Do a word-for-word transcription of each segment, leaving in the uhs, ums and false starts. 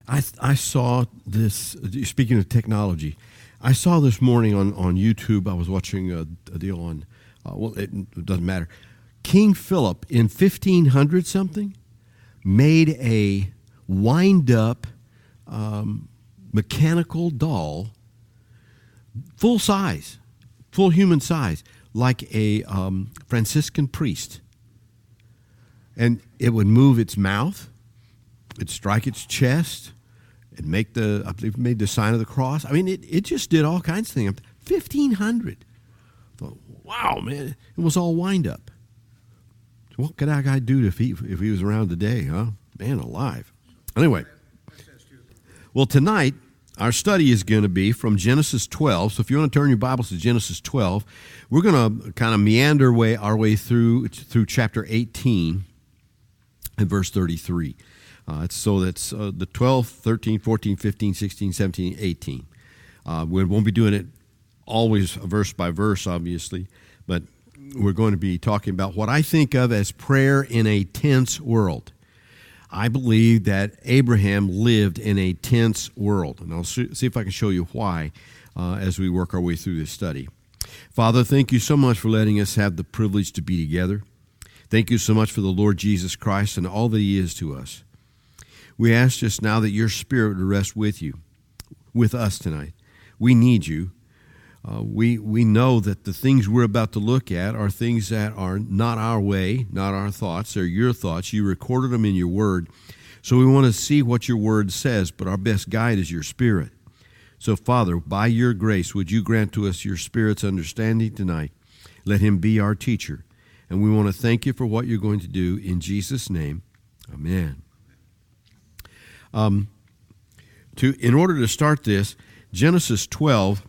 I I saw this, speaking of technology, I saw this morning on, on YouTube, I was watching a, a deal on, uh, well, it, it doesn't matter. King Philip in fifteen hundred something made a wind-up um, mechanical doll, full size, full human size, like a um, Franciscan priest. And it would move its mouth, it'd strike its chest, it'd make the, I believe it made the sign of the cross. I mean, it, it just did all kinds of things. fifteen hundred. I thought, wow, man, it was all wind-up. What could that guy do if he if he was around today, huh? Man alive. Anyway, well, tonight, our study is going to be from Genesis twelve. So if you want to turn your Bibles to Genesis twelve, we're going to kind of meander way our way through through chapter eighteen and verse thirty-three. Uh, so that's uh, the twelve, thirteen, fourteen, fifteen, sixteen, seventeen, eighteen. Uh, we won't be doing it always verse by verse, obviously, but we're going to be talking about what I think of as prayer in a tense world. I believe that Abraham lived in a tense world, and I'll see if I can show you why uh, as we work our way through this study. Father, thank you so much for letting us have the privilege to be together. Thank you so much for the Lord Jesus Christ and all that he is to us. We ask just now that your Spirit would rest with you, with us tonight. We need you. Uh, we we know that the things we're about to look at are things that are not our way, not our thoughts. They're your thoughts. You recorded them in your word. So we want to see what your word says, but our best guide is your Spirit. So, Father, by your grace, would you grant to us your Spirit's understanding tonight? Let him be our teacher. And we want to thank you for what you're going to do in Jesus' name. Amen. Um, to in order to start this, Genesis twelve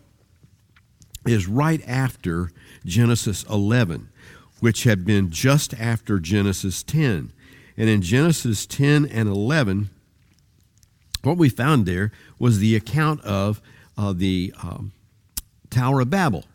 is right after Genesis eleven, which had been just after Genesis ten. And in Genesis ten and eleven, what we found there was the account of uh, the um, Tower of Babel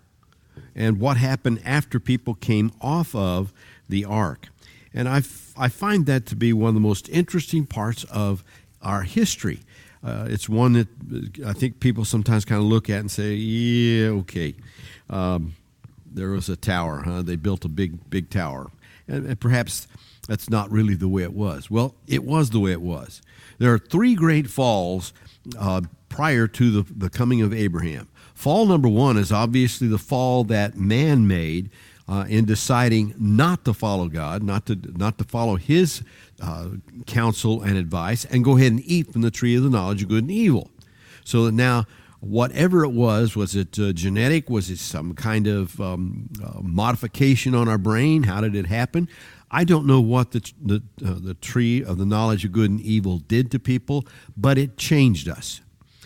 and what happened after people came off of the ark. And I, f- I find that to be one of the most interesting parts of our history. Uh, it's one that I think people sometimes kind of look at and say, yeah, okay, um, there was a tower, huh? They built a big, big tower. And, and perhaps that's not really the way it was. Well, it was the way it was. There are three great falls uh, prior to the, the coming of Abraham. Fall number one is obviously the fall that man made uh, in deciding not to follow God, not to not to follow his uh, counsel and advice, and go ahead and eat from the tree of the knowledge of good and evil. So that now, whatever it was, was it uh, genetic? Was it some kind of um, uh, modification on our brain? How did it happen? I don't know what the the, uh, the tree of the knowledge of good and evil did to people, but it changed us.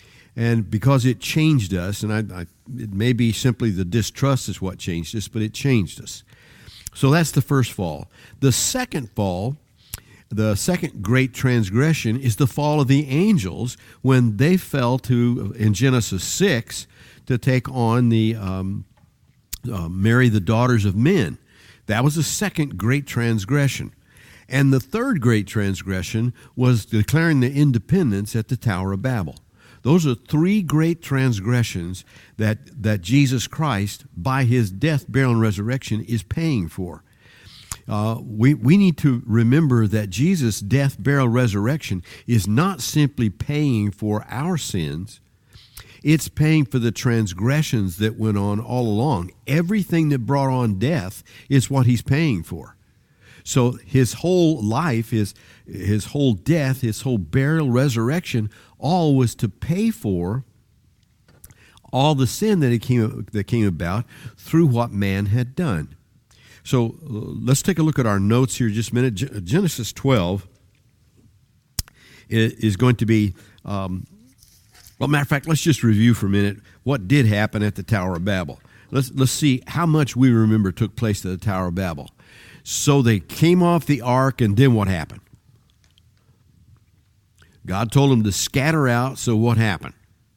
And because it changed us, and I, I, it may be simply the distrust is what changed us, but it changed us. So that's the first fall. The second fall, the second great transgression, is the fall of the angels when they fell to, in Genesis six, to take on the um, uh, marry the daughters of men. That was the second great transgression. And the third great transgression was declaring the independence at the Tower of Babel. Those are three great transgressions that, that Jesus Christ, by his death, burial, and resurrection, is paying for. Uh, we, we need to remember that Jesus' death, burial, resurrection is not simply paying for our sins. It's paying for the transgressions that went on all along. Everything that brought on death is what he's paying for. So his whole life, his, his whole death, his whole burial, resurrection, all was to pay for all the sin that, it came, that came about through what man had done. So uh, let's take a look at our notes here just a minute. G- Genesis twelve is going to be, um, well, matter of fact, let's just review for a minute what did happen at the Tower of Babel. Let's, let's see how much we remember took place at the Tower of Babel. So they came off the ark, and then what happened? God told them to scatter out, so what happened?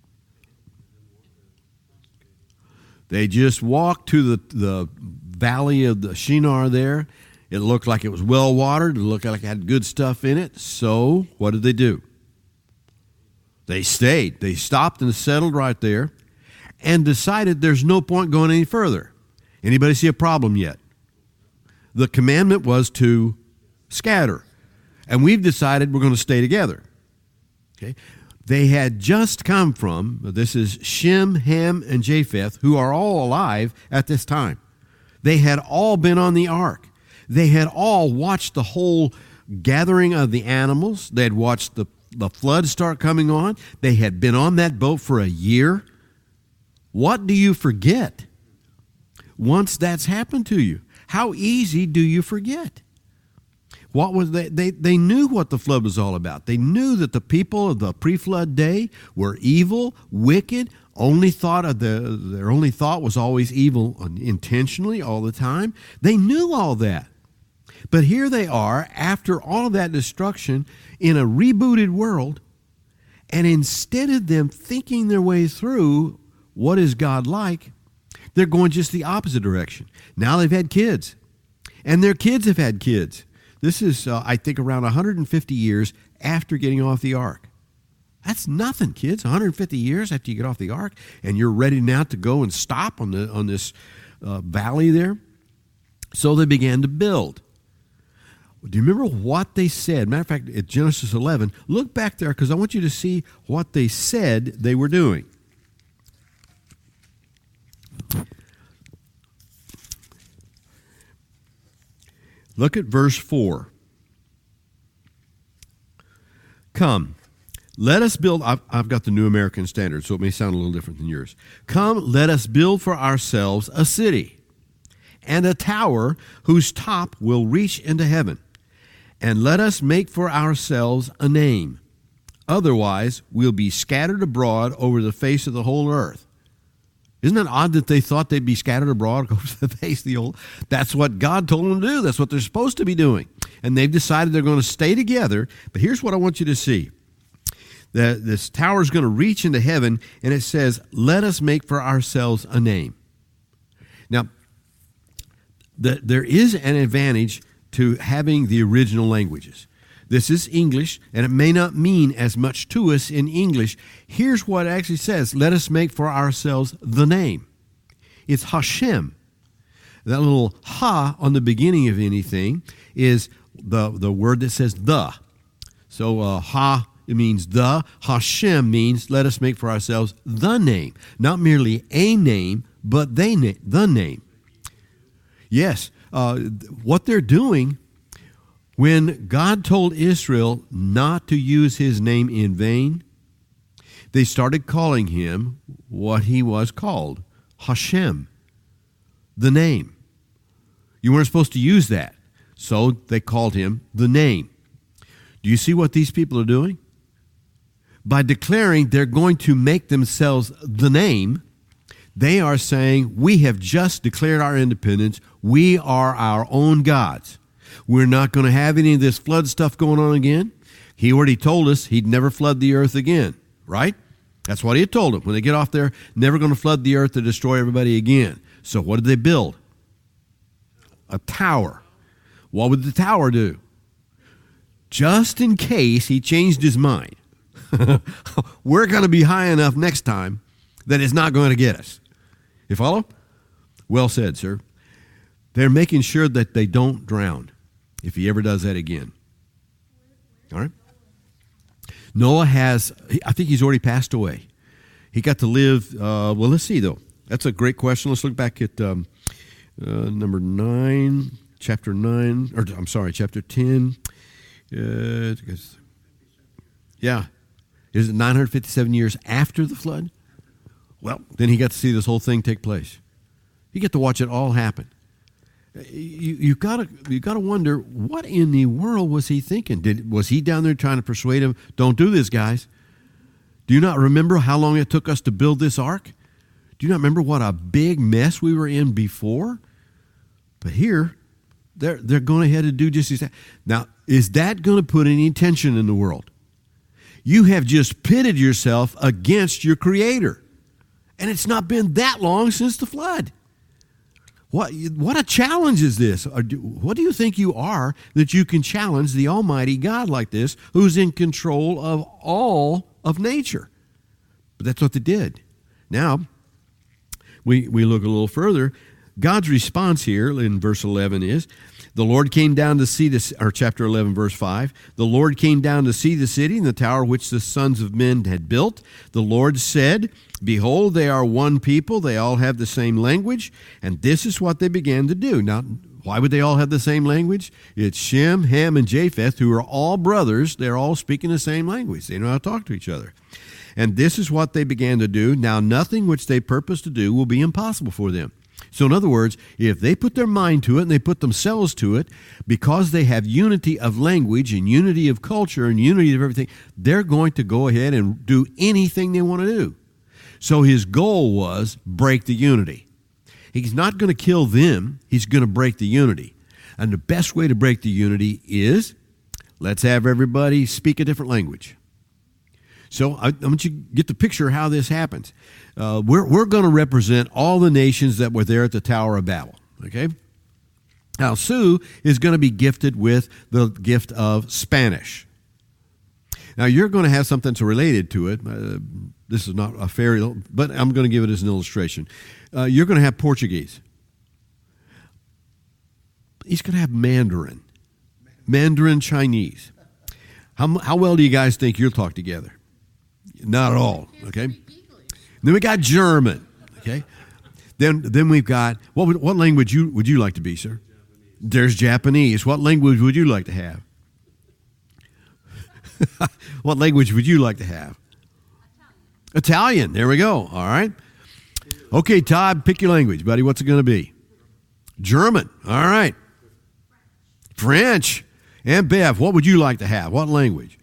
They just walked to the, the valley of the Shinar there. It looked like it was well watered. It looked like it had good stuff in it. So what did they do? They stayed. They stopped and settled right there and decided there's no point going any further. Anybody see a problem yet? The commandment was to scatter. And we've decided we're going to stay together. Okay? They had just come from, this is Shem, Ham, and Japheth, who are all alive at this time. They had all been on the ark. They had all watched the whole gathering of the animals. They had watched the, the flood start coming on. They had been on that boat for a year. What do you forget once that's happened to you? How easy do you forget? What was they, they, they knew what the flood was all about. They knew that the people of the pre-flood day were evil, wicked, only thought of the, their only thought was always evil intentionally all the time. They knew all that. But here they are, after all of that destruction, in a rebooted world, and instead of them thinking their way through what is God like, they're going just the opposite direction. Now they've had kids, and their kids have had kids. This is, uh, I think, around one hundred fifty years after getting off the ark. That's nothing, kids. one hundred fifty years after you get off the ark, and you're ready now to go and stop on the on this uh, valley there. So they began to build. Do you remember what they said? Matter of fact, at Genesis eleven, look back there because I want you to see what they said they were doing. Look at verse four. Come, let us build. I've, I've got the New American Standard, so it may sound a little different than yours. Come, let us build for ourselves a city and a tower whose top will reach into heaven. And let us make for ourselves a name. Otherwise, we'll be scattered abroad over the face of the whole earth. Isn't it odd that they thought they'd be scattered abroad over the face of the whole? That's what God told them to do. That's what they're supposed to be doing. And they've decided they're going to stay together. But here's what I want you to see. The, this tower is going to reach into heaven, and it says, let us make for ourselves a name. Now, the, there is an advantage to having the original languages. This is English, and it may not mean as much to us in English. Here's what it actually says. Let us make for ourselves the name. It's Hashem. That little ha on the beginning of anything is the, the word that says the. So uh, ha, it means the. Hashem means let us make for ourselves the name. Not merely a name, but they na- the name. Yes, uh, what they're doing, when God told Israel not to use his name in vain, they started calling him what he was called, Hashem, the name. You weren't supposed to use that, so they called him the name. Do you see what these people are doing? By declaring they're going to make themselves the name, they are saying, we have just declared our independence. We are our own gods. We're not going to have any of this flood stuff going on again. He already told us he'd never flood the earth again, right? That's what he had told them. When they get off there, never going to flood the earth to destroy everybody again. So what did they build? A tower. What would the tower do? Just in case he changed his mind. We're going to be high enough next time that it's not going to get us. You follow? Well said, sir. They're making sure that they don't drown if he ever does that again. All right? Noah has, I think he's already passed away. He got to live, uh, well, let's see, though. That's a great question. Let's look back at um, uh, number nine, chapter nine, or I'm sorry, chapter ten. Uh, yeah. Is it nine hundred fifty-seven years after the flood? Well, then he got to see this whole thing take place. You get to watch it all happen. You you gotta you gotta wonder, what in the world was he thinking? Did was he down there trying to persuade him? Don't do this, guys. Do you not remember how long it took us to build this ark? Do you not remember what a big mess we were in before? But here, they're they're going ahead and do just as that. Now, is that going to put any tension in the world? You have just pitted yourself against your Creator, and it's not been that long since the flood. What, what a challenge is this? What do you think you are that you can challenge the Almighty God like this, who's in control of all of nature. But that's what they did. Now, we, we look a little further. God's response here in verse eleven is, the Lord came down to see this, or chapter eleven, verse five. The Lord came down to see the city and the tower which the sons of men had built. The Lord said, behold, they are one people. They all have the same language. And this is what they began to do. Now, why would they all have the same language? It's Shem, Ham, and Japheth, who are all brothers. They're all speaking the same language. They know how to talk to each other. And this is what they began to do. Now, nothing which they purpose to do will be impossible for them. So in other words, if they put their mind to it and they put themselves to it, because they have unity of language and unity of culture and unity of everything, they're going to go ahead and do anything they want to do. So his goal was break the unity. He's not going to kill them. He's going to break the unity. And the best way to break the unity is, let's have everybody speak a different language. So I, I want you to get the picture of how this happens. Uh, we're we're going to represent all the nations that were there at the Tower of Babel. Okay. Now Sue is going to be gifted with the gift of Spanish. Now you're going to have something that's related to it. Uh, this is not a fairy, but I'm going to give it as an illustration. Uh, you're going to have Portuguese. He's going to have Mandarin, Mandarin Chinese. How how well do you guys think you'll talk together? Not at all, okay? Then we got German, okay? Then then we've got, what would, what language you, would you like to be, sir? There's Japanese. What language would you like to have? What language would you like to have? Italian. Italian, there we go, all right? Okay, Todd, pick your language, buddy. What's it going to be? German, all right. French. And Bev, what would you like to have? What language?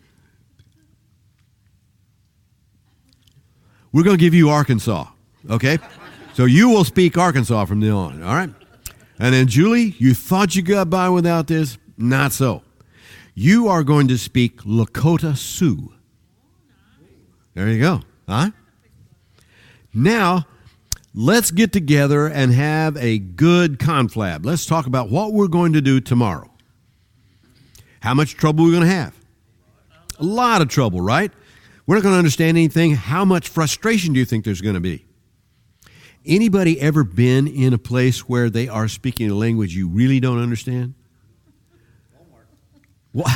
We're going to give you Arkansas, okay? So you will speak Arkansas from now on, all right? And then Julie, you thought you got by without this? Not so. You are going to speak Lakota Sioux. There you go, huh? Now, let's get together and have a good conflab. Let's talk about what we're going to do tomorrow. How much trouble we're going to have? A lot of trouble, right? We're not going to understand anything. How much frustration do you think there's going to be? Anybody ever been in a place where they are speaking a language you really don't understand? Walmart.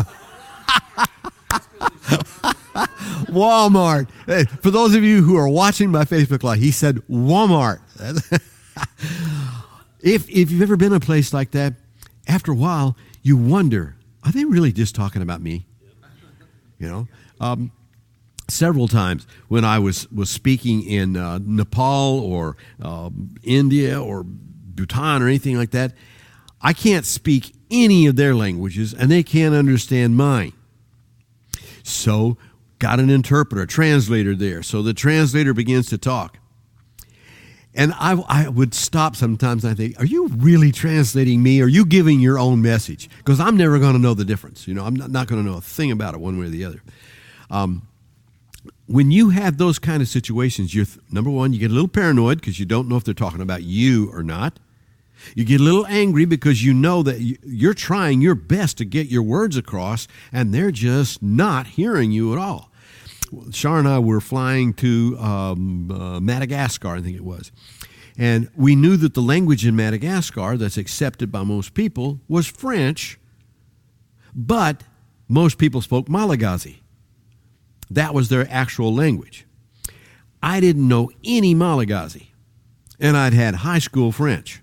Walmart. Hey, for those of you who are watching my Facebook Live, he said Walmart. if, if you've ever been in a place like that, after a while, you wonder, are they really just talking about me? You know, um, several times when I was, was speaking in uh, Nepal or uh, India or Bhutan or anything like that, I can't speak any of their languages and they can't understand mine. So got an interpreter, a translator there. So the translator begins to talk. And I, I would stop sometimes and I think, are you really translating me? Or are you giving your own message? Because I'm never going to know the difference. You know, I'm not, not going to know a thing about it one way or the other. Um, when you have those kind of situations, you're, number one, you get a little paranoid because you don't know if they're talking about you or not. You get a little angry because you know that you're trying your best to get your words across and they're just not hearing you at all. Shar and I were flying to um, uh, Madagascar, I think it was. And we knew that the language in Madagascar that's accepted by most people was French, but most people spoke Malagasy. That was their actual language. I didn't know any Malagasy, and I'd had high school French.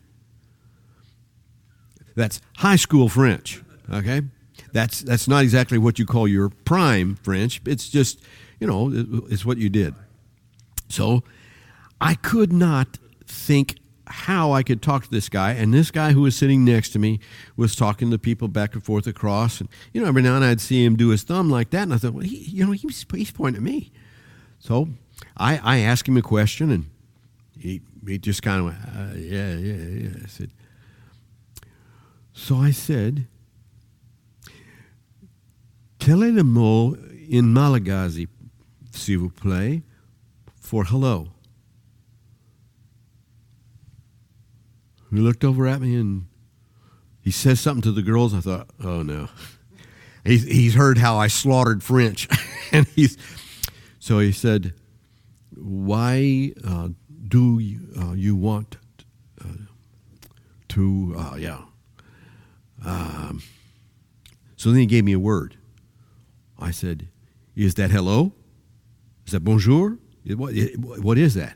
That's high school French, okay? That's that's not exactly what you call your prime French. It's just, you know, it's what you did. So I could not think how I could talk to this guy, and this guy who was sitting next to me was talking to people back and forth across, and, you know, every now and then I'd see him do his thumb like that, and I thought, well, he, you know, he's, he's pointing at me. So I, I asked him a question, and he, he just kind of went, uh, yeah, yeah, yeah. I said, so I said, quel est le mot in Malagasy, s'il vous plaît, for hello? He looked over at me and he says something to the girls. I thought, oh no. He's, he's heard how I slaughtered French. And he's, So he said, why uh, do you, uh, you want uh, to, uh, yeah. Um, so then he gave me a word. I said, is that hello? Is that bonjour? What, what is that?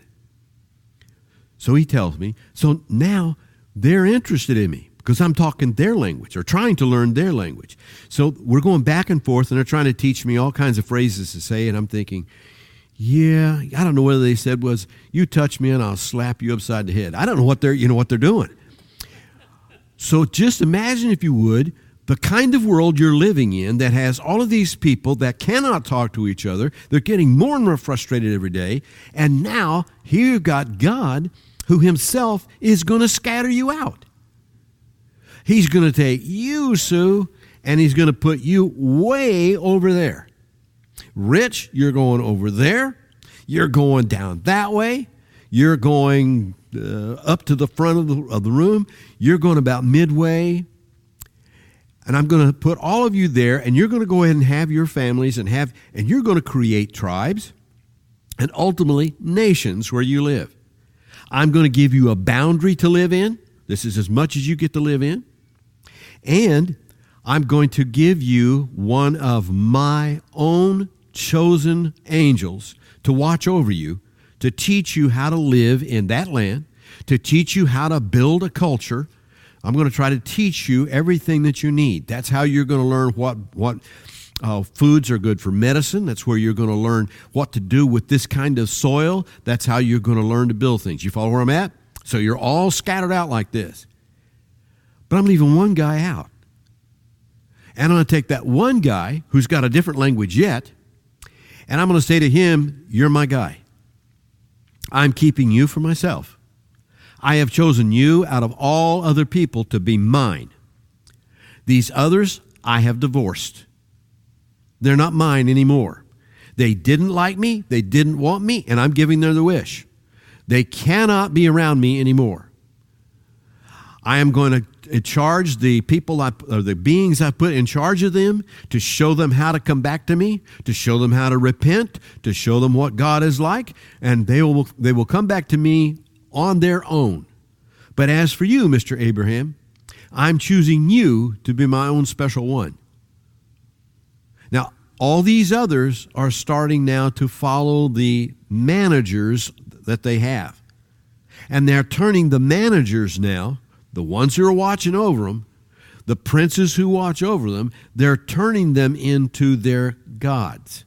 So he tells me. So now they're interested in me because I'm talking their language or trying to learn their language. So we're going back and forth, and they're trying to teach me all kinds of phrases to say, and I'm thinking, yeah, I don't know whether they said was, you touch me and I'll slap you upside the head. I don't know what they're, you know, what they're doing. So just imagine, if you would, the kind of world you're living in that has all of these people that cannot talk to each other. They're getting more and more frustrated every day. And now here you've got God who himself is going to scatter you out. He's going to take you, Sue, and he's going to put you way over there. Rich, you're going over there. You're going down that way. You're going uh, up to the front of the, of the room. You're going about midway. And I'm going to put all of you there, and you're going to go ahead and have your families, and have, and you're going to create tribes and ultimately nations where you live. I'm going to give you a boundary to live in. This is as much as you get to live in. And I'm going to give you one of my own chosen angels to watch over you, to teach you how to live in that land, to teach you how to build a culture. I'm going to try to teach you everything that you need. That's how you're going to learn what what uh, foods are good for medicine. That's where you're going to learn what to do with this kind of soil. That's how you're going to learn to build things. You follow where I'm at? So you're all scattered out like this. But I'm leaving one guy out. And I'm going to take that one guy who's got a different language yet, and I'm going to say to him, you're my guy. I'm keeping you for myself. I have chosen you out of all other people to be mine. These others I have divorced. They're not mine anymore. They didn't like me. They didn't want me, and I'm giving them the wish. They cannot be around me anymore. I am going to charge the people, I, or the beings I put in charge of them, to show them how to come back to me, to show them how to repent, to show them what God is like, and they will they will come back to me on their own. But as for you, Mister Abraham, I'm choosing you to be my own special one. Now, all these others are starting now to follow the managers that they have. And they're turning the managers now, the ones who are watching over them, the princes who watch over them, they're turning them into their gods.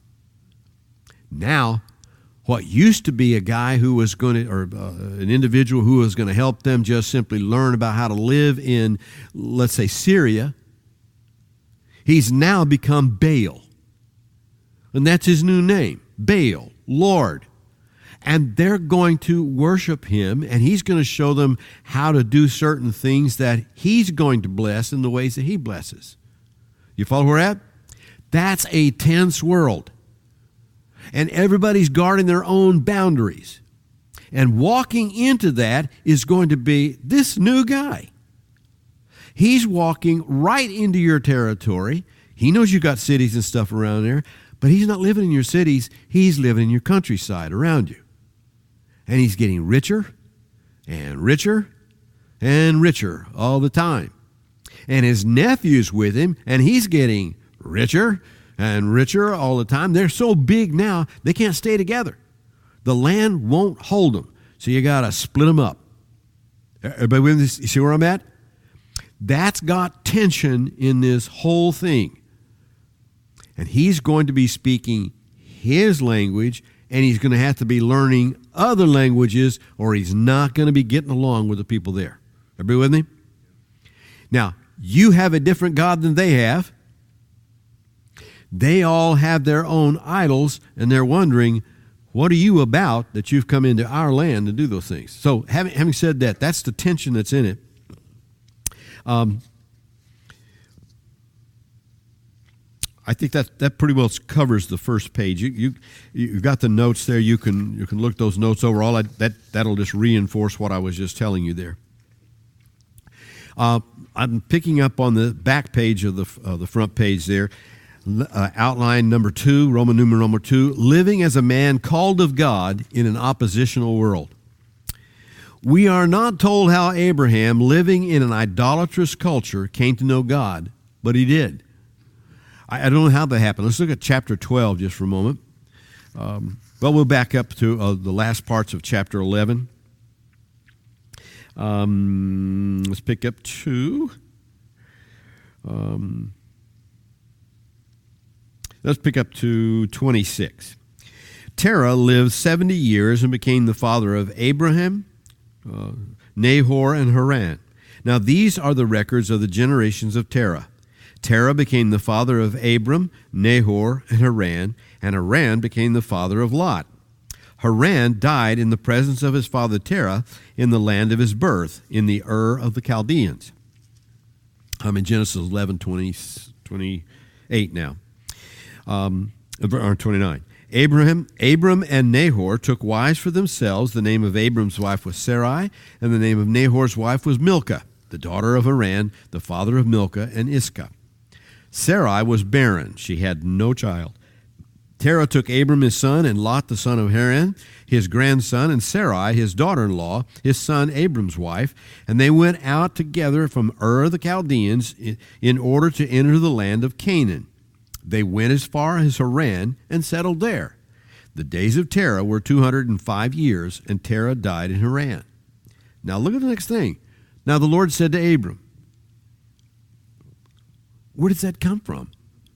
Now, what used to be a guy who was going to, or uh, an individual who was going to help them just simply learn about how to live in, let's say, Syria, he's now become Baal. And that's his new name, Baal, Lord. And they're going to worship him, and he's going to show them how to do certain things that he's going to bless in the ways that he blesses. You follow where we're at? That's a tense world. And everybody's guarding their own boundaries. And walking into that is going to be this new guy. He's walking right into your territory. He knows you got cities and stuff around there, but he's not living in your cities. He's living in your countryside around you. And he's getting richer and richer and richer all the time. And his nephew's with him, and he's getting richer and richer all the time. They're so big now, they can't stay together. The land won't hold them. So you got to split them up. Everybody with this? You see where I'm at? That's got tension in this whole thing. And he's going to be speaking his language, and he's going to have to be learning other languages, or he's not going to be getting along with the people there. Everybody with me? Now, you have a different God than they have. They all have their own idols, and they're wondering, what are you about that you've come into our land to do those things? So having, having said that, that's the tension that's in it. Um, I think that, that pretty well covers the first page. You you you've got the notes there. You can you can look those notes over. All I, that that'll just reinforce what I was just telling you there. Uh, I'm picking up on the back page of the uh, the front page there. uh, outline number two, Roman numeral number two, living as a man called of God in an oppositional world. We are not told how Abraham, living in an idolatrous culture, came to know God, but he did. I, I don't know how that happened. Let's look at chapter twelve just for a moment. Um, well, we'll back up to uh, the last parts of chapter eleven. Um, let's pick up to... Um, let's pick up to twenty-six. Terah lived seventy years and became the father of Abraham, uh, Nahor, and Haran. Now these are the records of the generations of Terah. Terah became the father of Abram, Nahor, and Haran, and Haran became the father of Lot. Haran died in the presence of his father Terah in the land of his birth, in the Ur of the Chaldeans. I'm in Genesis eleven, twenty, twenty-eight now, um, or twenty-nine. Abraham, Abram and Nahor took wives for themselves. The name of Abram's wife was Sarai, and the name of Nahor's wife was Milcah, the daughter of Haran, the father of Milcah and Iscah. Sarai was barren. She had no child. Terah took Abram his son, and Lot the son of Haran, his grandson, and Sarai his daughter-in-law, his son Abram's wife, and they went out together from Ur the Chaldeans in order to enter the land of Canaan. They went as far as Haran and settled there. The days of Terah were two hundred five years, and Terah died in Haran. Now look at the next thing. Now the Lord said to Abram, where does that come from?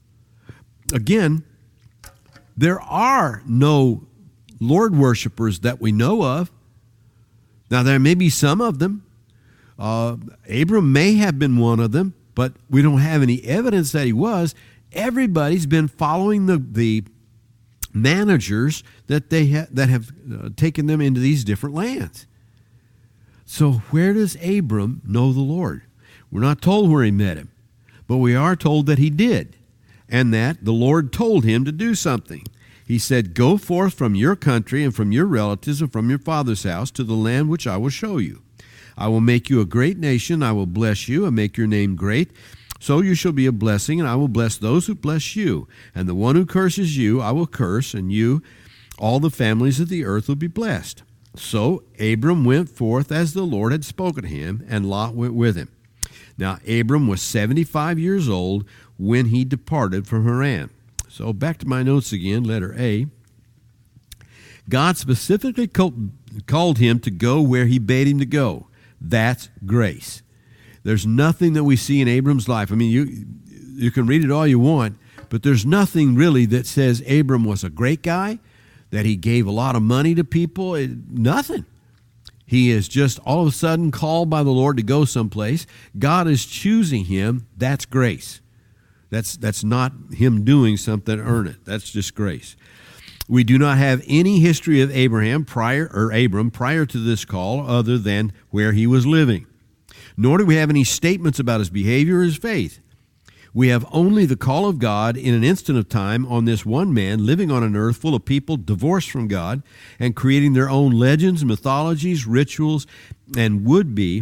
Again, there are no Lord worshipers that we know of. Now, there may be some of them. Uh, Abram may have been one of them, but we don't have any evidence that he was. Everybody's been following the, the managers that, they ha- that have uh, taken them into these different lands. So where does Abram know the Lord? We're not told where he met him, but we are told that he did, and that the Lord told him to do something. He said, go forth from your country and from your relatives and from your father's house to the land which I will show you. I will make you a great nation. I will bless you and make your name great. So you shall be a blessing, and I will bless those who bless you. And the one who curses you, I will curse, and you, all the families of the earth, will be blessed. So Abram went forth as the Lord had spoken to him, and Lot went with him. Now Abram was seventy-five years old when he departed from Haran. So back to my notes again, letter A. God specifically called him to go where he bade him to go. That's grace. There's nothing that we see in Abram's life. I mean, you you can read it all you want, but there's nothing really that says Abram was a great guy, that he gave a lot of money to people. It, nothing. He is just all of a sudden called by the Lord to go someplace. God is choosing him. That's grace. That's that's not him doing something to earn it. That's just grace. We do not have any history of Abraham prior or Abram prior to this call other than where he was living. Nor do we have any statements about his behavior or his faith. We have only the call of God in an instant of time on this one man living on an earth full of people divorced from God and creating their own legends, mythologies, rituals, and would-be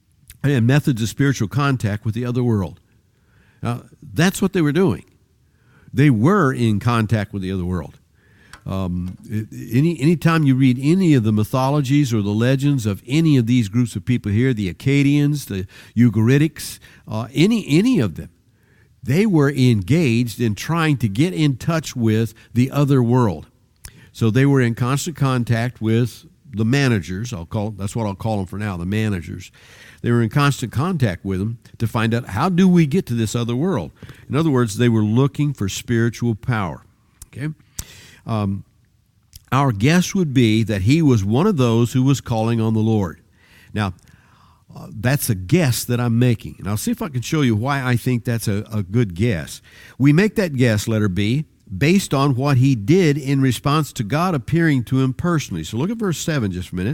and methods of spiritual contact with the other world. Now, that's what they were doing. They were in contact with the other world. Um, any anytime you read any of the mythologies or the legends of any of these groups of people here, the Akkadians, the Ugaritic, uh, any any of them, they were engaged in trying to get in touch with the other world. So they were in constant contact with the managers. I'll call that's what I'll call them for now, the managers. They were in constant contact with them to find out, how do we get to this other world? In other words, they were looking for spiritual power. Okay, um, our guess would be that he was one of those who was calling on the Lord. Now, uh, that's a guess that I'm making, and I'll see if I can show you why I think that's a, a good guess. We make that guess, letter B, based on what he did in response to God appearing to him personally. So look at verse seven just a minute.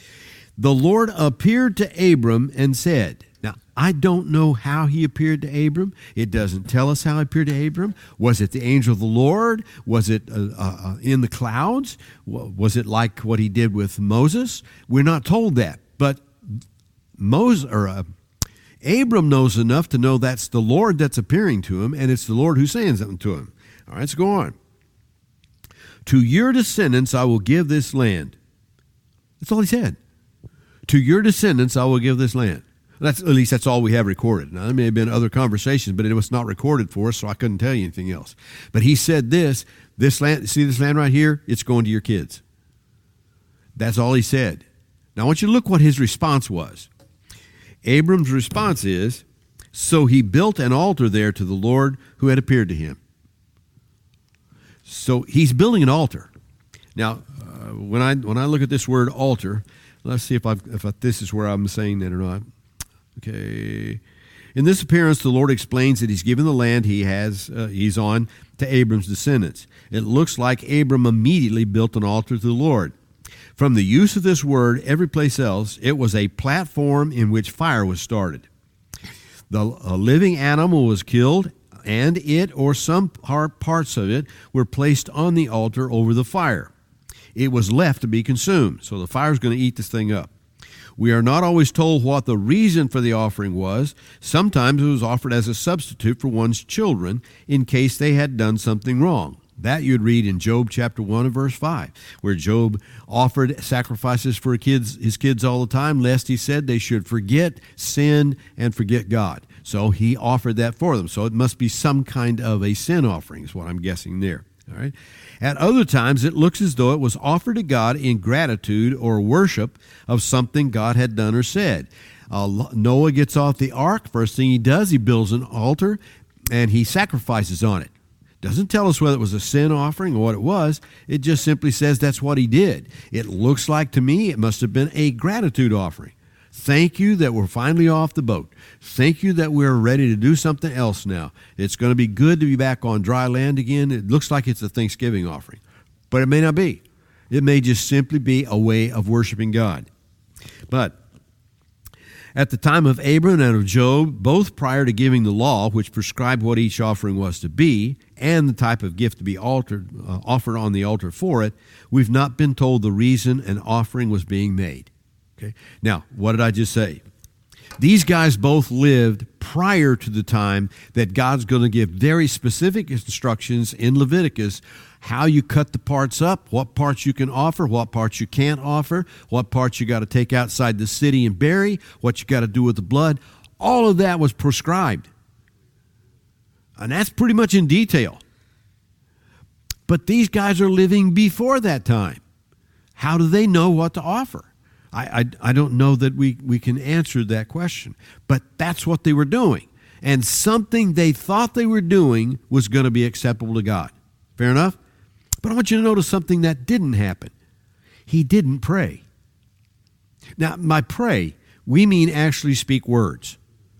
The Lord appeared to Abram and said, now, I don't know how he appeared to Abram. It doesn't tell us how he appeared to Abram. Was it the angel of the Lord? Was it uh, uh, in the clouds? Was it like what he did with Moses? We're not told that. But Moses, or uh, Abram knows enough to know that's the Lord that's appearing to him, and it's the Lord who's saying something to him. All right, let's go on. To your descendants I will give this land. That's all he said. To your descendants I will give this land. That's, at least that's all we have recorded. Now, there may have been other conversations, but it was not recorded for us, so I couldn't tell you anything else. But he said this, this land, see this land right here? It's going to your kids. That's all he said. Now, I want you to look what his response was. Abram's response is, so he built an altar there to the Lord who had appeared to him. So he's building an altar. Now, uh, when I when I look at this word altar, let's see if I've, if I, this is where I'm saying that or not. Okay. In this appearance, the Lord explains that he's given the land he has uh, he's on to Abram's descendants. It looks like Abram immediately built an altar to the Lord. From the use of this word every place else, it was a platform in which fire was started. The a living animal was killed, and it or some parts of it were placed on the altar over the fire. It was left to be consumed, so the fire is going to eat this thing up. We are not always told what the reason for the offering was. Sometimes it was offered as a substitute for one's children in case they had done something wrong. That you'd read in Job chapter one and verse five, where Job offered sacrifices for kids, his kids all the time, lest he said they should forget sin and forget God. So he offered that for them. So it must be some kind of a sin offering is what I'm guessing there. All right. At other times, it looks as though it was offered to God in gratitude or worship of something God had done or said. Uh, Noah gets off the ark. First thing he does, he builds an altar, and he sacrifices on it. Doesn't tell us whether it was a sin offering or what it was. It just simply says that's what he did. It looks like to me it must have been a gratitude offering. Thank you that we're finally off the boat. Thank you that we're ready to do something else now. It's going to be good to be back on dry land again. It looks like it's a Thanksgiving offering, but it may not be. It may just simply be a way of worshiping God. But at the time of Abram and of Job, both prior to giving the law, which prescribed what each offering was to be, and the type of gift to be altered, uh, offered on the altar for it, we've not been told the reason an offering was being made. Okay. Now, what did I just say? These guys both lived prior to the time that God's going to give very specific instructions in Leviticus how you cut the parts up, what parts you can offer, what parts you can't offer, what parts you got to take outside the city and bury, what you got to do with the blood. All of that was prescribed. And that's pretty much in detail. But these guys are living before that time. How do they know what to offer? I, I, I don't know that we, we can answer that question, but that's what they were doing. And something they thought they were doing was going to be acceptable to God. Fair enough? But I want you to notice something that didn't happen. He didn't pray. Now, by pray, we mean actually speak words.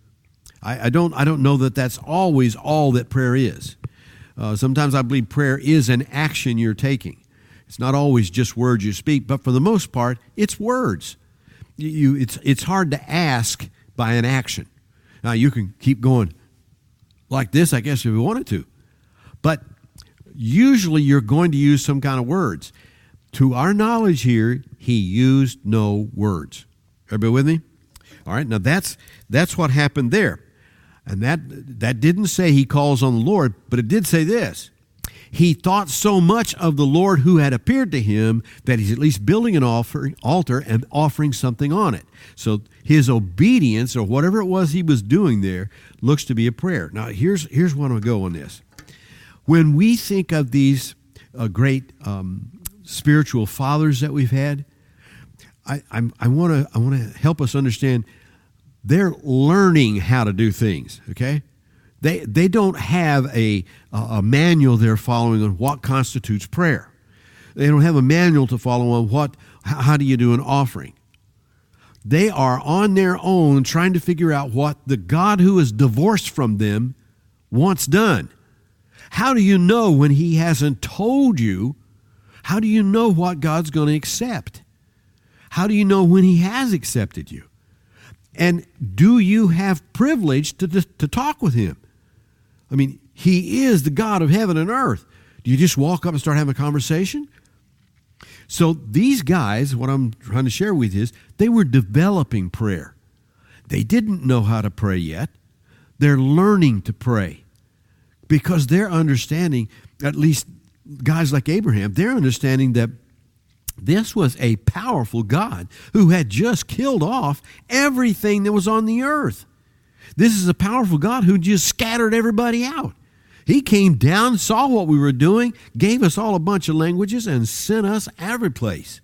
I, I don't I don't know that that's always all that prayer is. Uh, sometimes I believe prayer is an action you're taking. It's not always just words you speak, but for the most part, it's words. You, you, it's, it's hard to ask by an action. Now, you can keep going like this, I guess, if you wanted to. But usually you're going to use some kind of words. To our knowledge here, he used no words. Everybody with me? All right, now that's that's what happened there. And that that didn't say he calls on the Lord, but it did say this. He thought so much of the Lord who had appeared to him that he's at least building an offering, altar and offering something on it. So his obedience, or whatever it was he was doing there, looks to be a prayer. Now, here's here's where I'll go on this. When we think of these uh, great um, spiritual fathers that we've had, I I'm, I want to I want to help us understand they're learning how to do things. Okay. They they don't have a, a manual they're following on what constitutes prayer. They don't have a manual to follow on what how do you do an offering. They are on their own trying to figure out what the God who is divorced from them wants done. How do you know when he hasn't told you? How do you know what God's going to accept? How do you know when he has accepted you? And do you have privilege to, to, to talk with him? I mean, he is the God of heaven and earth. Do you just walk up and start having a conversation? So these guys, what I'm trying to share with you is, they were developing prayer. They didn't know how to pray yet. They're learning to pray because they're understanding, at least guys like Abraham, they're understanding that this was a powerful God who had just killed off everything that was on the earth. This is a powerful God who just scattered everybody out. He came down, saw what we were doing, gave us all a bunch of languages, and sent us every place.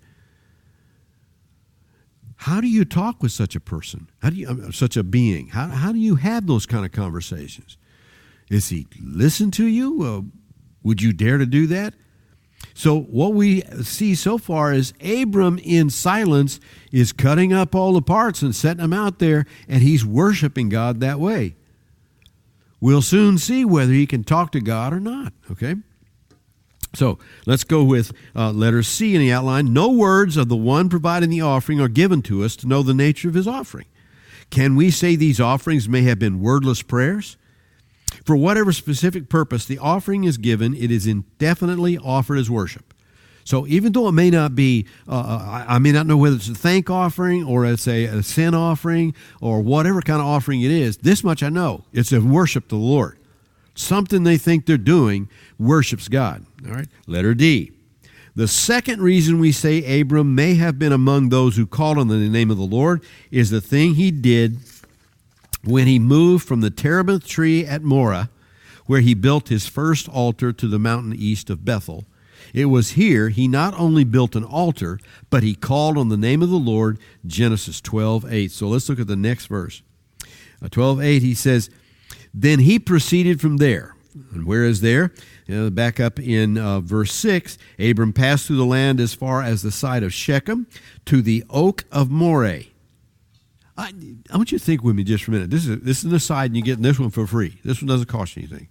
How do you talk with such a person? How do you, uh, such a being? How, how do you have those kind of conversations? Is he listen to you? Uh, would you dare to do that? So what we see so far is Abram in silence is cutting up all the parts and setting them out there, and he's worshiping God that way. We'll soon see whether he can talk to God or not, okay? So let's go with uh, letter C in the outline. No words of the one providing the offering are given to us to know the nature of his offering. Can we say these offerings may have been wordless prayers? For whatever specific purpose the offering is given, it is indefinitely offered as worship. So even though it may not be, uh, I may not know whether it's a thank offering or it's a, a sin offering or whatever kind of offering it is, this much I know. It's a worship to the Lord. Something they think they're doing worships God. All right. Letter D. The second reason we say Abram may have been among those who called on the name of the Lord is the thing he did when he moved from the terebinth tree at Moreh, where he built his first altar to the mountain east of Bethel. It was here he not only built an altar, but he called on the name of the Lord, Genesis twelve eight. So let's look at the next verse. Uh, twelve eight, he says, then he proceeded from there. And where is there? You know, back up in uh, verse six, Abram passed through the land as far as the site of Shechem to the oak of Moreh. I, I want you to think with me just for a minute. This is, this is an aside, and you're getting this one for free. This one doesn't cost you anything.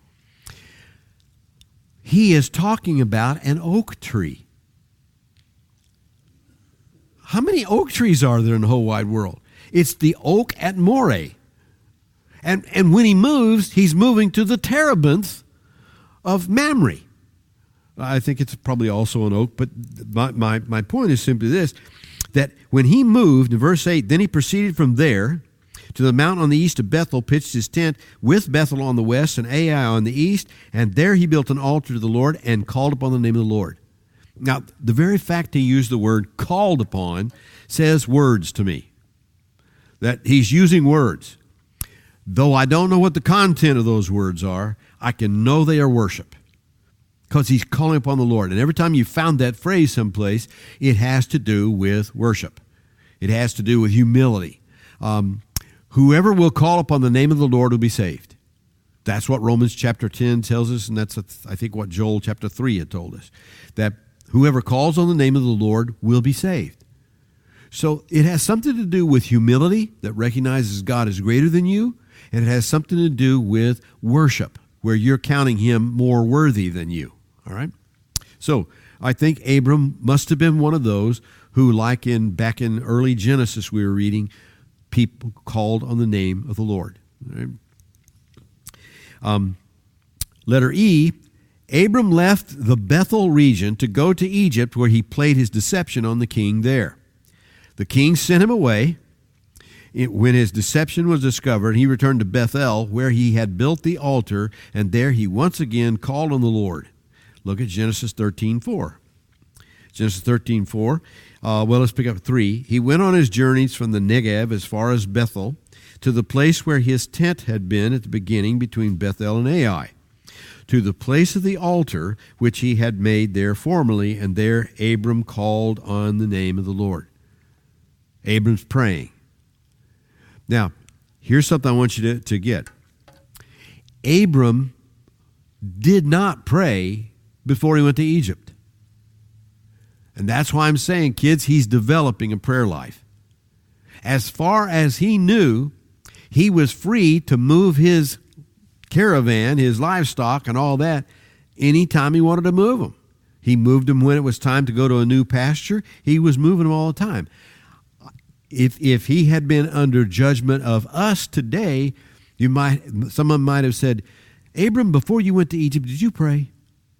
He is talking about an oak tree. How many oak trees are there in the whole wide world? It's the oak at Moreh. And, and when he moves, he's moving to the terebinth of Mamre. I think it's probably also an oak, but my, my, my point is simply this, that when he moved, in verse eight, then he proceeded from there to the mountain on the east of Bethel, pitched his tent with Bethel on the west and Ai on the east, and there he built an altar to the Lord and called upon the name of the Lord. Now, the very fact he used the word called upon says words to me, that he's using words. Though I don't know what the content of those words are, I can know they are worship because he's calling upon the Lord. And every time you found that phrase someplace, it has to do with worship. It has to do with humility. Um, whoever will call upon the name of the Lord will be saved. That's what Romans chapter ten tells us, and that's, I think, what Joel chapter three had told us, that whoever calls on the name of the Lord will be saved. So it has something to do with humility that recognizes God is greater than you, and it has something to do with worship, where you're counting him more worthy than you. All right? So I think Abram must have been one of those who, like in back in early Genesis we were reading, people called on the name of the Lord. All right? Um, letter E, Abram left the Bethel region to go to Egypt, where he played his deception on the king there. The king sent him away. It, when his deception was discovered, he returned to Bethel, where he had built the altar, and there he once again called on the Lord. Look at Genesis thirteen four. Genesis thirteen four. Uh, well, let's pick up three. He went on his journeys from the Negev as far as Bethel, to the place where his tent had been at the beginning between Bethel and Ai, to the place of the altar which he had made there formerly, and there Abram called on the name of the Lord. Abram's praying. Now, here's something I want you to, to get. Abram did not pray before he went to Egypt. And that's why I'm saying, kids, he's developing a prayer life. As far as he knew, he was free to move his caravan, his livestock, and all that anytime he wanted to move them. He moved them when it was time to go to a new pasture. He was moving them all the time. If if he had been under judgment of us today, you might someone might have said, Abram, before you went to Egypt, did you pray?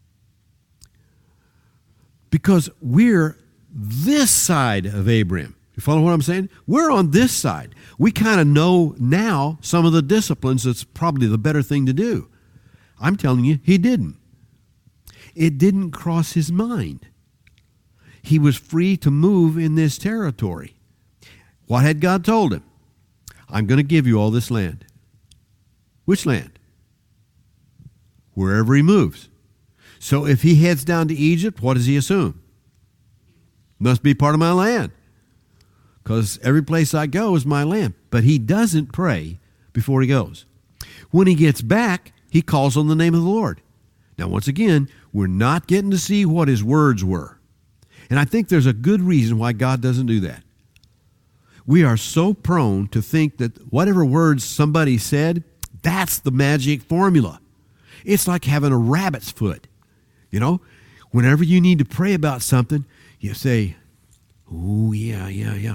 Because we're this side of Abraham. You follow what I'm saying? We're on this side. We kind of know now some of the disciplines that's probably the better thing to do. I'm telling you, he didn't. It didn't cross his mind. He was free to move in this territory. What had God told him? I'm going to give you all this land. Which land? Wherever he moves. So if he heads down to Egypt, what does he assume? Must be part of my land. Because every place I go is my land. But he doesn't pray before he goes. When he gets back, he calls on the name of the Lord. Now, once again, we're not getting to see what his words were. And I think there's a good reason why God doesn't do that. We are so prone to think that whatever words somebody said, that's the magic formula. It's like having a rabbit's foot. You know, whenever you need to pray about something, you say, oh, yeah, yeah, yeah.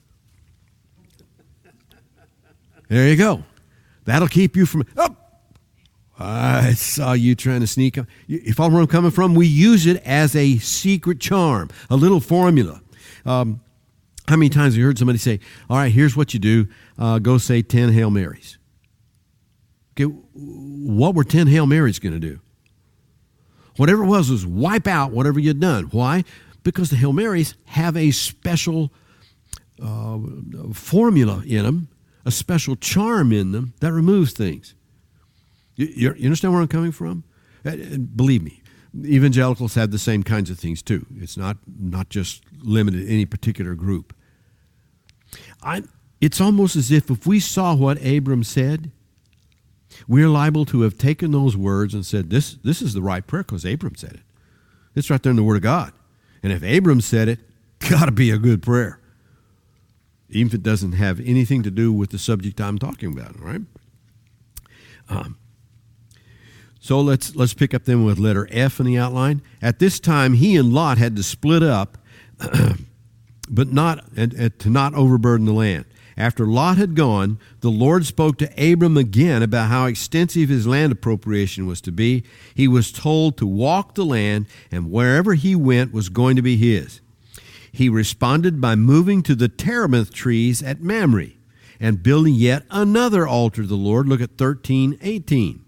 There you go. That'll keep you from, oh, I saw you trying to sneak up. You follow where I'm coming from? We use it as a secret charm, a little formula. Um, how many times have you heard somebody say, all right, here's what you do. Uh, go say ten Hail Marys. Okay, what were ten Hail Marys going to do? Whatever it was was wipe out whatever you'd done. Why? Because the Hail Marys have a special uh, formula in them, a special charm in them that removes things. You, you understand where I'm coming from? And believe me, evangelicals have the same kinds of things too. It's not not just limited to any particular group. I, it's almost as if if we saw what Abram said, we're liable to have taken those words and said, this, this is the right prayer because Abram said it. It's right there in the Word of God. And if Abram said it, got to be a good prayer. Even if it doesn't have anything to do with the subject I'm talking about, all right? Um, so let's let's pick up then with letter F in the outline. At this time, he and Lot had to split up, but not and, and to not overburden the land. After Lot had gone, the Lord spoke to Abram again about how extensive his land appropriation was to be. He was told to walk the land, and wherever he went was going to be his. He responded by moving to the terebinth trees at Mamre and building yet another altar to the Lord. Look at thirteen eighteen.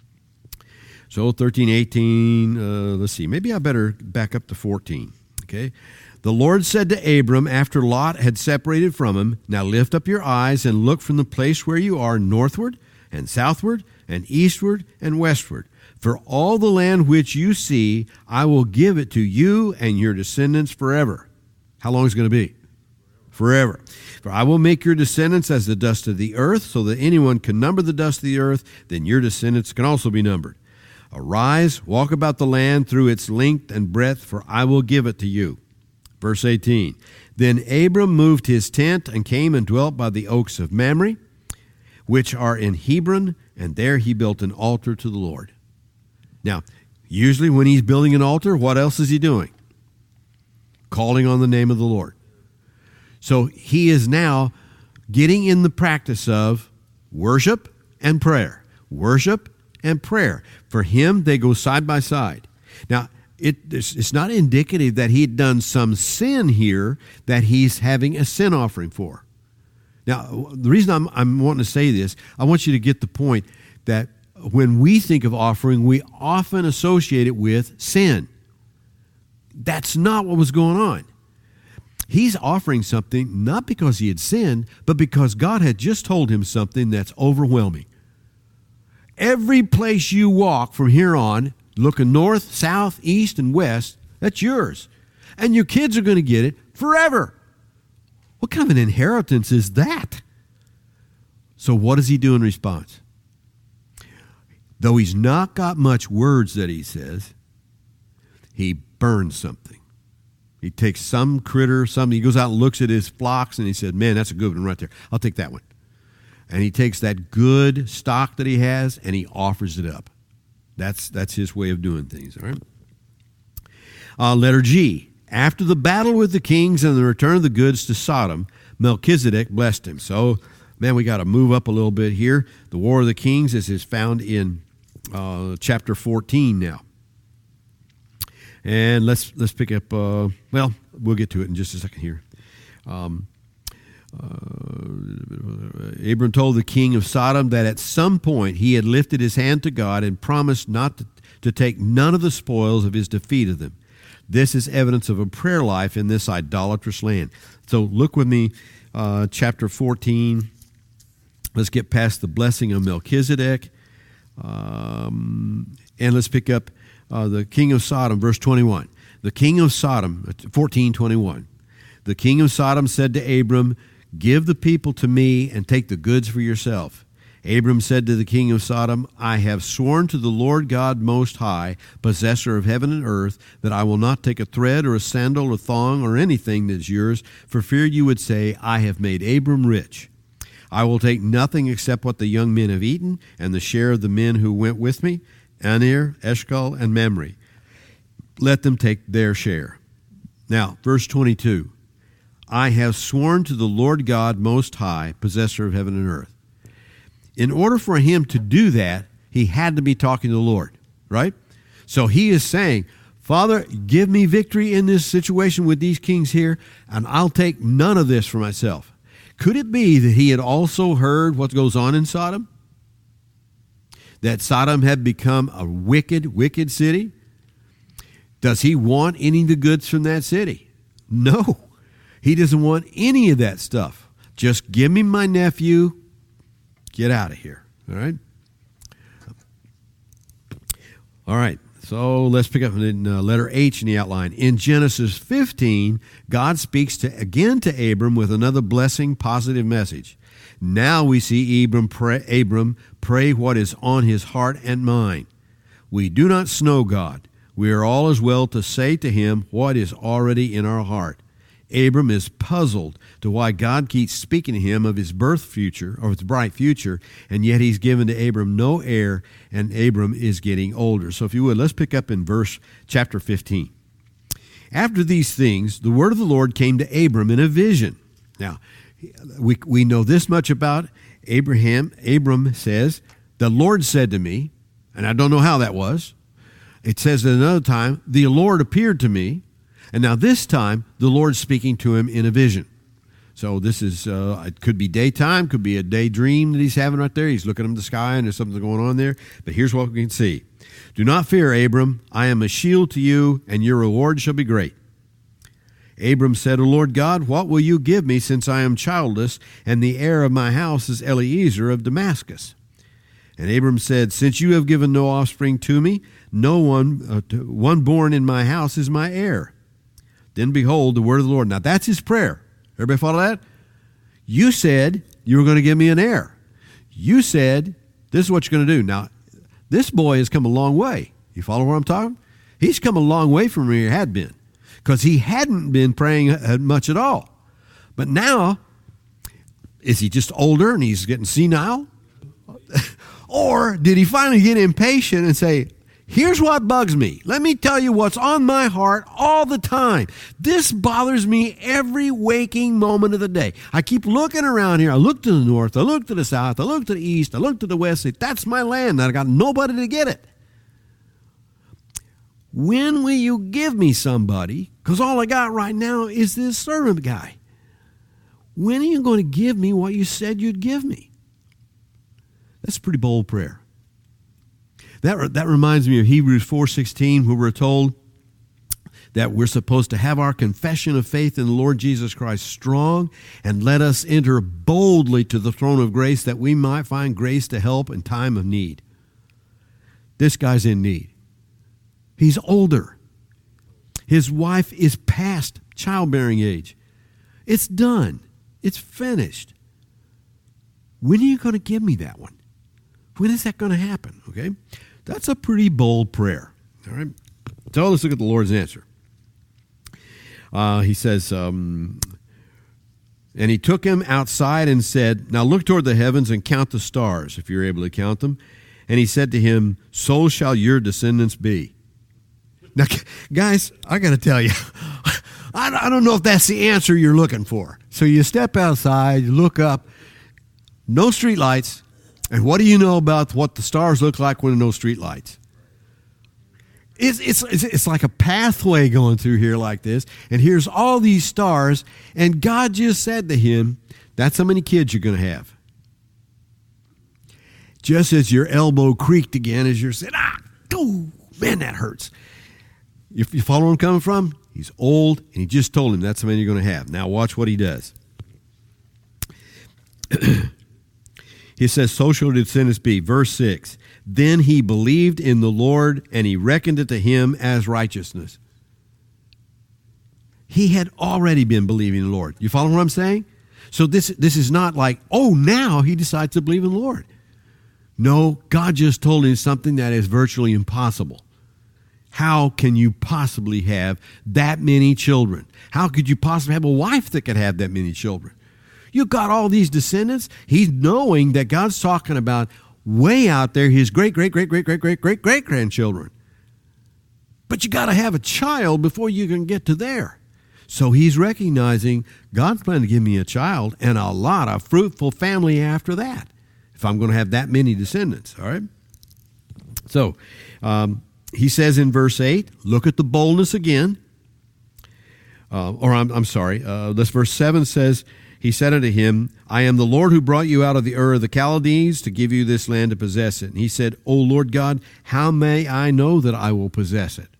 So thirteen eighteen, uh, let's see, maybe I better back up to fourteen, okay? The Lord said to Abram after Lot had separated from him, now lift up your eyes and look from the place where you are northward and southward and eastward and westward. For all the land which you see, I will give it to you and your descendants forever. How long is it going to be? Forever. For I will make your descendants as the dust of the earth, so that anyone can number the dust of the earth, then your descendants can also be numbered. Arise, walk about the land through its length and breadth, for I will give it to you. Verse eighteen, then Abram moved his tent and came and dwelt by the oaks of Mamre, which are in Hebron, and there he built an altar to the Lord. Now, usually when he's building an altar, what else is he doing? Calling on the name of the Lord. So he is now getting in the practice of worship and prayer. Worship and prayer. For him, they go side by side. Now, It, it's not indicative that he'd done some sin here that he's having a sin offering for. Now, the reason I'm, I'm wanting to say this, I want you to get the point that when we think of offering, we often associate it with sin. That's not what was going on. He's offering something not because he had sinned, but because God had just told him something that's overwhelming. Every place you walk from here on, looking north, south, east, and west, that's yours. And your kids are going to get it forever. What kind of an inheritance is that? So what does he do in response? Though he's not got much words that he says, he burns something. He takes some critter, some, he goes out and looks at his flocks, and he said, man, that's a good one right there. I'll take that one. And he takes that good stock that he has, and he offers it up. That's that's his way of doing things, all right? Uh, letter G. After the battle with the kings and the return of the goods to Sodom, Melchizedek blessed him. So, man, we got to move up a little bit here. The War of the Kings is, is found in uh, chapter fourteen now. And let's let's pick up, uh, well, we'll get to it in just a second here. Um, Uh, Abram told the king of Sodom that at some point he had lifted his hand to God and promised not to, to take none of the spoils of his defeat of them. This is evidence of a prayer life in this idolatrous land. So look with me, uh, chapter fourteen. Let's get past the blessing of Melchizedek. Um, and let's pick up uh, the king of Sodom, verse twenty-one. The king of Sodom, fourteen twenty-one. The king of Sodom said to Abram, "Give the people to me and take the goods for yourself." Abram said to the king of Sodom, "I have sworn to the Lord God Most High, possessor of heaven and earth, that I will not take a thread or a sandal or thong or anything that is yours, for fear you would say, I have made Abram rich. I will take nothing except what the young men have eaten, and the share of the men who went with me, Aner, Eshcol, and Mamre. Let them take their share." Now, verse twenty-two. "I have sworn to the Lord God Most High, possessor of heaven and earth." In order for him to do that, he had to be talking to the Lord, right? So he is saying, "Father, give me victory in this situation with these kings here, and I'll take none of this for myself." Could it be that he had also heard what goes on in Sodom? That Sodom had become a wicked, wicked city? Does he want any of the goods from that city? No. He doesn't want any of that stuff. Just give me my nephew. Get out of here. All right? All right. So let's pick up in uh, letter H in the outline. In Genesis fifteen, God speaks to again to Abram with another blessing, positive message. Now we see Abram pray, Abram pray what is on his heart and mind. We do not know God. We are all as well to say to him what is already in our heart. Abram is puzzled to why God keeps speaking to him of his birth future, or his bright future, and yet he's given to Abram no heir, and Abram is getting older. So if you would, let's pick up in verse chapter fifteen. After these things, the word of the Lord came to Abram in a vision. Now, we, we know this much about Abraham. Abram says, "The Lord said to me," and I don't know how that was. It says at another time, "The Lord appeared to me." And now this time, the Lord's speaking to him in a vision. So this is, uh, it could be daytime, could be a daydream that he's having right there. He's looking up in the sky and there's something going on there. But here's what we can see. "Do not fear, Abram. I am a shield to you, and your reward shall be great." Abram said, "O Lord God, what will you give me, since I am childless, and the heir of my house is Eliezer of Damascus?" And Abram said, "Since you have given no offspring to me, no one, uh, to, one born in my house is my heir." Then behold, the word of the Lord. Now that's his prayer. Everybody follow that? You said you were going to give me an heir. You said this is what you're going to do. Now, this boy has come a long way. You follow where I'm talking? He's come a long way from where he had been, because he hadn't been praying much at all. But now, is he just older and he's getting senile? Or did he finally get impatient and say, "Here's what bugs me. Let me tell you what's on my heart all the time. This bothers me every waking moment of the day. I keep looking around here. I look to the north. I look to the south. I look to the east. I look to the west. That's my land. I got nobody to get it. When will you give me somebody? Because all I got right now is this servant guy. When are you going to give me what you said you'd give me?" That's a pretty bold prayer. That, that reminds me of Hebrews four sixteen, where we're told that we're supposed to have our confession of faith in the Lord Jesus Christ strong, and let us enter boldly to the throne of grace, that we might find grace to help in time of need. This guy's in need. He's older. His wife is past childbearing age. It's done. It's finished. When are you going to give me that one? When is that going to happen? Okay? That's a pretty bold prayer. All right? So let's look at the Lord's answer. Uh, he says, um, "And he took him outside and said, 'Now look toward the heavens and count the stars, if you're able to count them.' And he said to him, 'So shall your descendants be.'" Now, guys, I got to tell you, I don't know if that's the answer you're looking for. So you step outside, you look up, no street lights. And what do you know about what the stars look like when there are no street lights? It's, it's, it's, it's like a pathway going through here like this. And here's all these stars. And God just said to him, That's how many kids you're going to have. Just as your elbow creaked again as you're saying, ah, oh, man, that hurts. You, you follow where I'm coming from? He's old, and he just told him that's how many you're going to have. Now watch what he does. He says, so shall your descendants be. Verse six, then he believed in the Lord, and he reckoned it to him as righteousness. He had already been believing in the Lord. You follow what I'm saying? So this, this is not like, oh, now he decides to believe in the Lord. No, God just told him something that is virtually impossible. How can you possibly have that many children? How could you possibly have a wife that could have that many children? You got all these descendants. He's knowing that God's talking about way out there his great, great, great, great, great, great, great, great grandchildren. But you got to have a child before you can get to there. So he's recognizing God's planning to give me a child and a lot of fruitful family after that, if I'm going to have that many descendants. All right. So um, he says in verse eight, look at the boldness again. Uh, or I'm, I'm sorry. Uh, this verse seven says, he said unto him, I am the Lord who brought you out of the Ur of the Chaldees to give you this land to possess it. And he said, O Lord God, how may I know that I will possess it?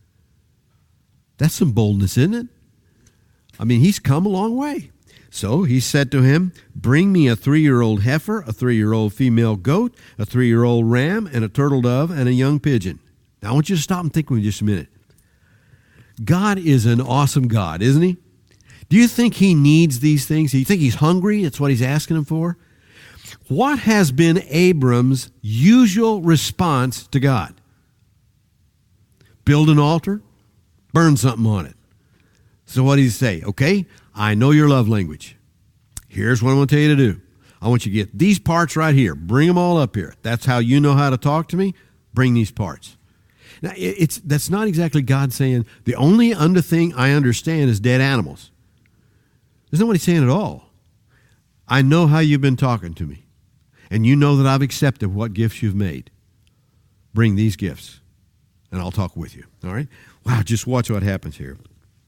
That's some boldness, isn't it? I mean, he's come a long way. So he said to him, bring me a three-year-old heifer, a three-year-old female goat, a three-year-old ram, and a turtle dove, and a young pigeon. Now I want you to stop and think with me just a minute. God is an awesome God, isn't he? Do you think he needs these things? Do you think he's hungry? That's what he's asking him for? What has been Abram's usual response to God? Build an altar, burn something on it. So what did he say? Okay, I know your love language. Here's what I want to tell you to do. I want you to get these parts right here. Bring them all up here. That's how you know how to talk to me. Bring these parts. Now, it's that's not exactly God saying, the only under thing I understand is dead animals. That's not what he's saying at all. I know how you've been talking to me, and you know that I've accepted what gifts you've made. Bring these gifts, and I'll talk with you. All right? Wow, just watch what happens here.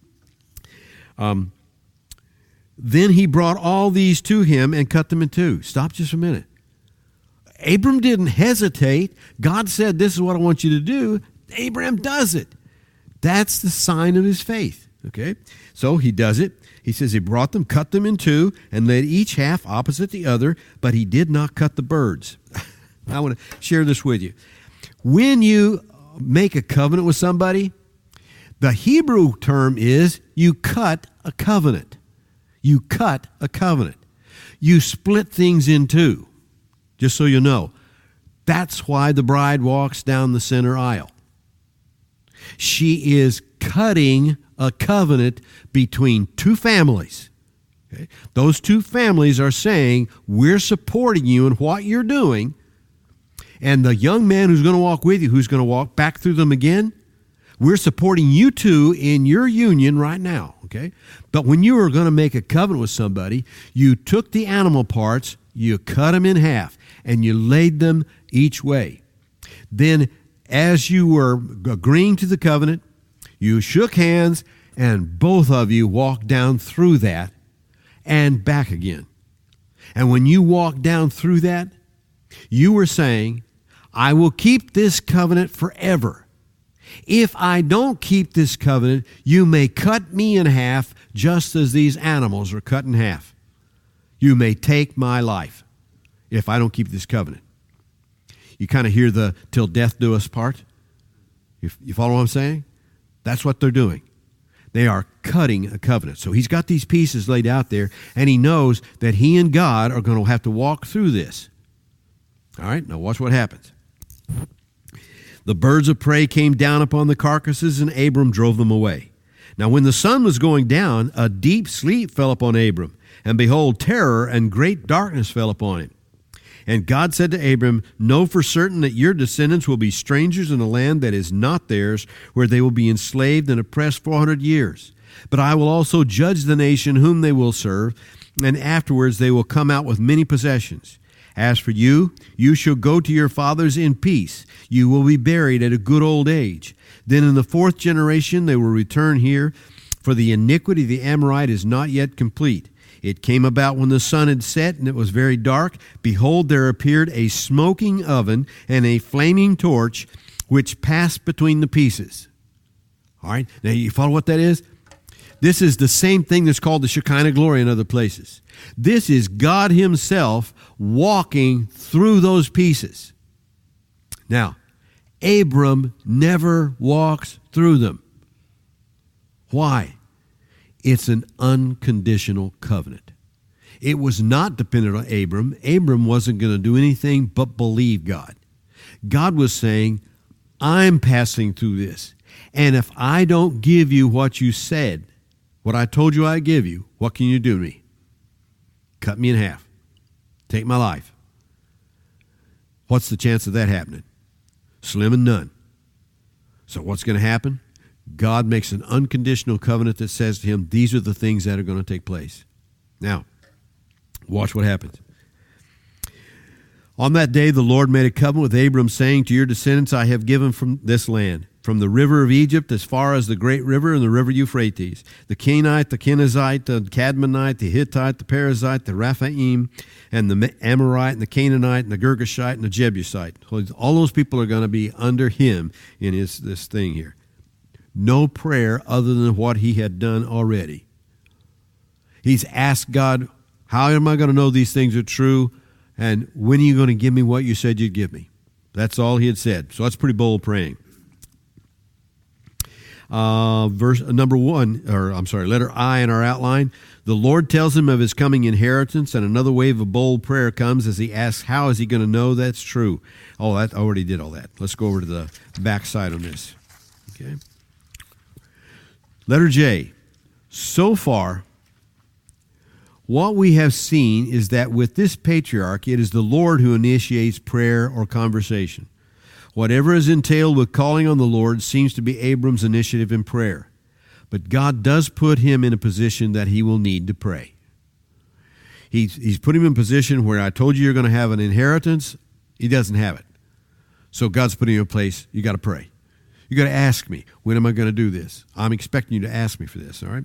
Um, then he brought all these to him and cut them in two. Stop just a minute. Abram didn't hesitate. God said, this is what I want you to do. Abraham does it. That's the sign of his faith. Okay? So he does it. He says he brought them, cut them in two, and laid each half opposite the other, but he did not cut the birds. I want to share this with you. When you make a covenant with somebody, the Hebrew term is you cut a covenant. You cut a covenant. You split things in two, just so you know. That's why the bride walks down the center aisle. She is cutting a covenant between two families. Okay? Those two families are saying, we're supporting you in what you're doing, and the young man who's going to walk with you, who's going to walk back through them again, we're supporting you two in your union right now. Okay? But when you were going to make a covenant with somebody, you took the animal parts, you cut them in half, and you laid them each way. Then, as you were agreeing to the covenant, you shook hands, and both of you walked down through that and back again. And when you walked down through that, you were saying, I will keep this covenant forever. If I don't keep this covenant, you may cut me in half just as these animals are cut in half. You may take my life if I don't keep this covenant. You kind of hear the till death do us part. You, you follow what I'm saying? That's what they're doing. They are cutting a covenant. So he's got these pieces laid out there, and he knows that he and God are going to have to walk through this. All right, now watch what happens. The birds of prey came down upon the carcasses, and Abram drove them away. Now when the sun was going down, a deep sleep fell upon Abram, and behold, terror and great darkness fell upon him. And God said to Abram, know for certain that your descendants will be strangers in a land that is not theirs, where they will be enslaved and oppressed four hundred years. But I will also judge the nation whom they will serve, and afterwards they will come out with many possessions. As for you, you shall go to your fathers in peace. You will be buried at a good old age. Then in the fourth generation they will return here, for the iniquity of the Amorite is not yet complete. It came about when the sun had set and it was very dark. Behold, there appeared a smoking oven and a flaming torch, which passed between the pieces. All right, now you follow what that is? This is the same thing that's called the Shekinah glory in other places. This is God himself walking through those pieces. Now, Abram never walks through them. Why? It's an unconditional covenant. It was not dependent on Abram. Abram wasn't going to do anything but believe God. God was saying, I'm passing through this. And if I don't give you what you said, what I told you I'd give you, what can you do to me? Cut me in half. Take my life. What's the chance of that happening? Slim and none. So what's going to happen? God makes an unconditional covenant that says to him, these are the things that are going to take place. Now, watch what happens. On that day, the Lord made a covenant with Abram, saying, to your descendants I have given from this land, from the river of Egypt as far as the great river and the river Euphrates, the Canaanite, the Kenizzite, the Cadmonite, the Hittite, the Perizzite, the Rephaim, and the Amorite, and the Canaanite, and the Girgashite, and the Jebusite. So all those people are going to be under him in his this thing here. No prayer other than what he had done already. He's asked God, how am I going to know these things are true? And when are you going to give me what you said you'd give me? That's all he had said. So that's pretty bold praying. Uh, verse uh, number one, or I'm sorry, letter I in our outline. The Lord tells him of his coming inheritance, and another wave of bold prayer comes as he asks, how is he going to know that's true? Oh, that I already did all that. Let's go over to the back side on this. Okay. Letter J. So far, what we have seen is that with this patriarch, it is the Lord who initiates prayer or conversation. Whatever is entailed with calling on the Lord seems to be Abram's initiative in prayer. But God does put him in a position that he will need to pray. He's, he's put him in a position where I told you you're going to have an inheritance. He doesn't have it. So God's putting him in a place, you got to pray. You got to ask me, when am I going to do this? I'm expecting you to ask me for this, all right?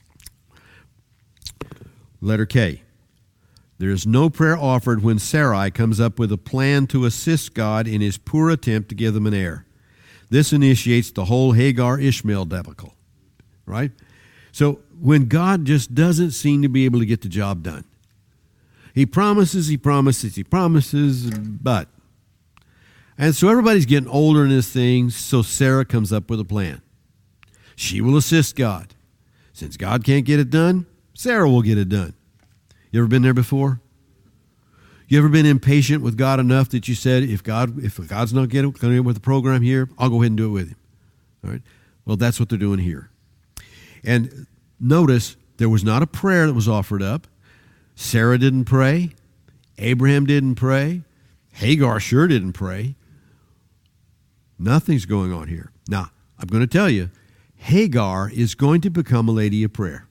Letter K. There is no prayer offered when Sarai comes up with a plan to assist God in his poor attempt to give them an heir. This initiates the whole Hagar-Ishmael debacle, right? So when God just doesn't seem to be able to get the job done. He promises, he promises, he promises, but. And so everybody's getting older in this thing, so Sarah comes up with a plan. She will assist God. Since God can't get it done, Sarah will get it done. You ever been there before? You ever been impatient with God enough that you said, if God, if God's not getting going to get with the program here, I'll go ahead and do it with him. All right. Well, that's what they're doing here. And notice there was not a prayer that was offered up. Sarah didn't pray. Abraham didn't pray. Hagar sure didn't pray. Nothing's going on here. Now, I'm going to tell you, Hagar is going to become a lady of prayer.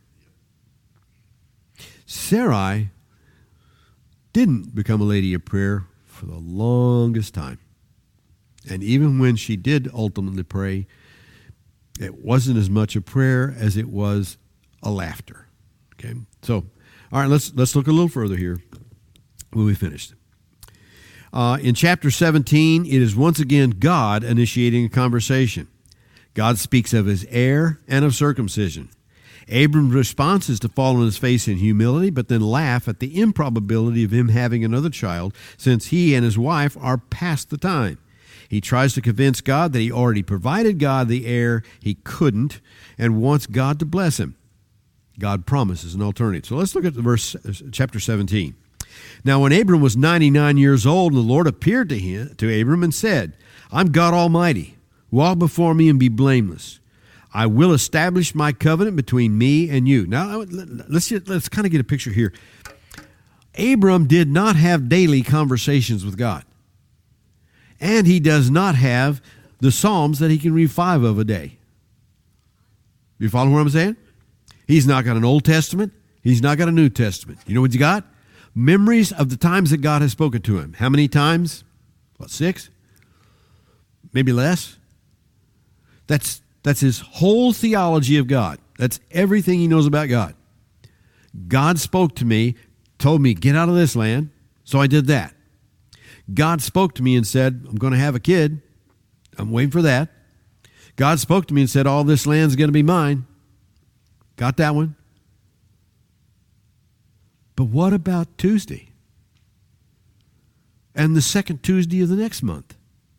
Sarai didn't become a lady of prayer for the longest time. And even when she did ultimately pray, it wasn't as much a prayer as it was a laughter. Okay? So, all right, let's let's look a little further here when we finished. Uh, in chapter seventeen, it is once again God initiating a conversation. God speaks of his heir and of circumcision. Abram's response is to fall on his face in humility, but then laugh at the improbability of him having another child, since he and his wife are past the time. He tries to convince God that he already provided God the heir he couldn't, and wants God to bless him. God promises an alternative. So let's look at the verse, chapter seventeen. Now when Abram was ninety-nine years old, the Lord appeared to him, to Abram and said, I'm God Almighty. Walk before me and be blameless. I will establish my covenant between me and you. Now, let's just, let's kind of get a picture here. Abram did not have daily conversations with God. And he does not have the Psalms that he can read five of a day. You follow what I'm saying? He's not got an Old Testament. He's not got a New Testament. You know what he's got? Memories of the times that God has spoken to him. How many times? What, six? Maybe less? That's That's his whole theology of God. That's everything he knows about God. God spoke to me, told me, get out of this land. So I did that. God spoke to me and said, I'm going to have a kid. I'm waiting for that. God spoke to me and said, all this land's going to be mine. Got that one. But what about Tuesday? And the second Tuesday of the next month?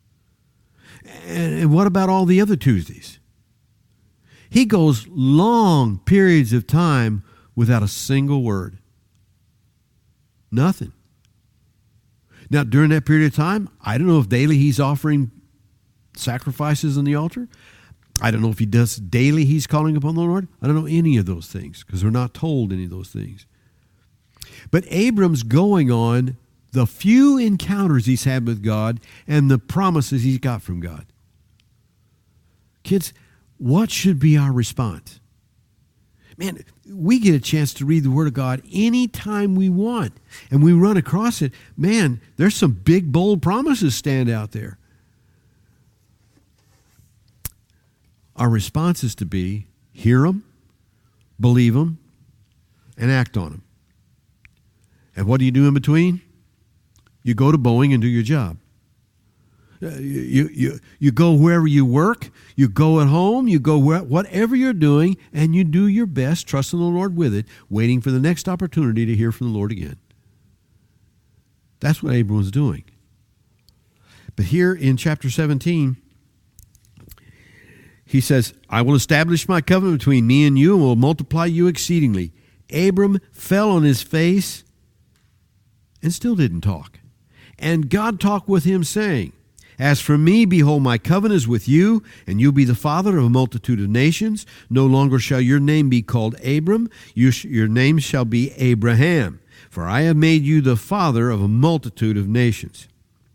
And what about all the other Tuesdays? He goes long periods of time without a single word. Nothing. Now, during that period of time, I don't know if daily he's offering sacrifices on the altar. I don't know if he does daily he's calling upon the Lord. I don't know any of those things because we're not told any of those things. But Abram's going on the few encounters he's had with God and the promises he's got from God. Kids, what should be our response? Man, we get a chance to read the Word of God anytime we want, and we run across it. Man, there's some big, bold promises stand out there. Our response is to be, hear them, believe them, and act on them. And what do you do in between? You go to Boeing and do your job. Uh, you, you, you go wherever you work, you go at home, you go where, whatever you're doing, and you do your best, trusting the Lord with it, waiting for the next opportunity to hear from the Lord again. That's what Abram was doing. But here in chapter seventeen, he says, I will establish my covenant between me and you and will multiply you exceedingly. Abram fell on his face and still didn't talk. And God talked with him, saying, as for me, behold, my covenant is with you, and you'll be the father of a multitude of nations. No longer shall your name be called Abram, you sh- your name shall be Abraham, for I have made you the father of a multitude of nations.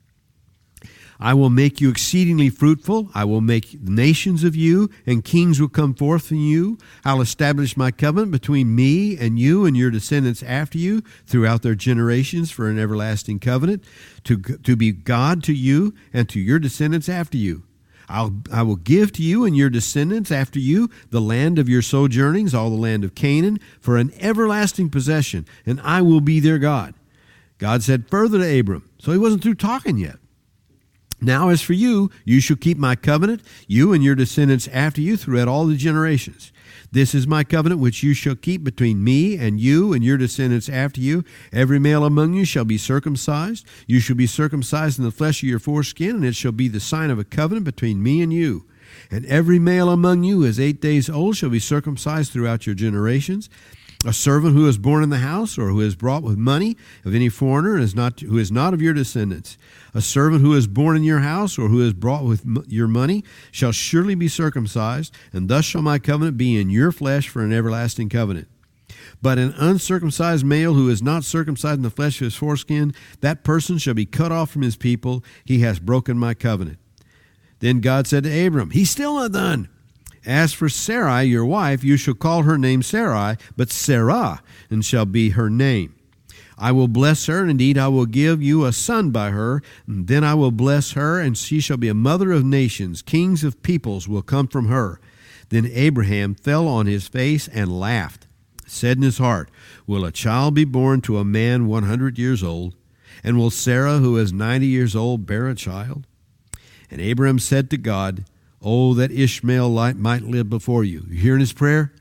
I will make you exceedingly fruitful. I will make nations of you, and kings will come forth from you. I'll establish my covenant between me and you and your descendants after you throughout their generations for an everlasting covenant, to, to be God to you and to your descendants after you. I'll, I will give to you and your descendants after you the land of your sojournings, all the land of Canaan, for an everlasting possession, and I will be their God. God said further to Abram, so he wasn't through talking yet. Now as for you, you shall keep my covenant, you and your descendants after you throughout all the generations. This is my covenant which you shall keep between me and you and your descendants after you. Every male among you shall be circumcised. You shall be circumcised in the flesh of your foreskin, and it shall be the sign of a covenant between me and you. And every male among you who is eight days old shall be circumcised throughout your generations. A servant who is born in the house or who is brought with money of any foreigner is not, who is not of your descendants. A servant who is born in your house or who is brought with your money shall surely be circumcised, and thus shall my covenant be in your flesh for an everlasting covenant. But an uncircumcised male who is not circumcised in the flesh of his foreskin, that person shall be cut off from his people. He has broken my covenant. Then God said to Abram, he's still not done. As for Sarai, your wife, you shall call her name Sarai, but Sarah, and shall be her name. I will bless her, and indeed I will give you a son by her. And then I will bless her, and she shall be a mother of nations. Kings of peoples will come from her. Then Abraham fell on his face and laughed, said in his heart, will a child be born to a man one hundred years old? And will Sarah, who is ninety years old, bear a child? And Abraham said to God, oh, that Ishmael might live before you. You hearing his prayer?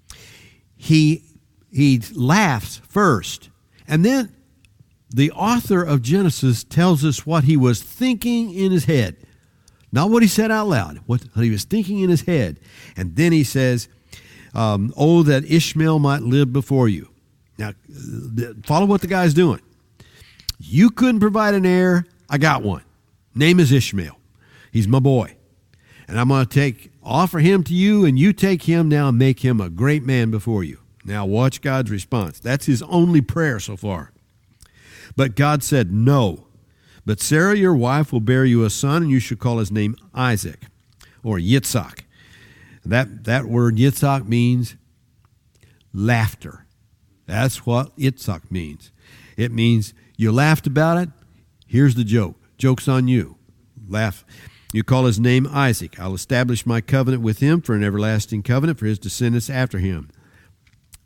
He, he laughs first. And then the author of Genesis tells us what he was thinking in his head. Not what he said out loud, what he was thinking in his head. And then he says, um, oh, that Ishmael might live before you. Now, follow what the guy's doing. You couldn't provide an heir. I got one. Name is Ishmael. He's my boy. And I'm going to take, offer him to you, and you take him now and make him a great man before you. Now watch God's response. That's his only prayer so far. But God said, no. But Sarah, your wife, will bear you a son, and you shall call his name Isaac, or Yitzhak. That, that word Yitzhak means laughter. That's what Yitzhak means. It means you laughed about it. Here's the joke. Joke's on you. Laugh. You call his name Isaac. I'll establish my covenant with him for an everlasting covenant for his descendants after him.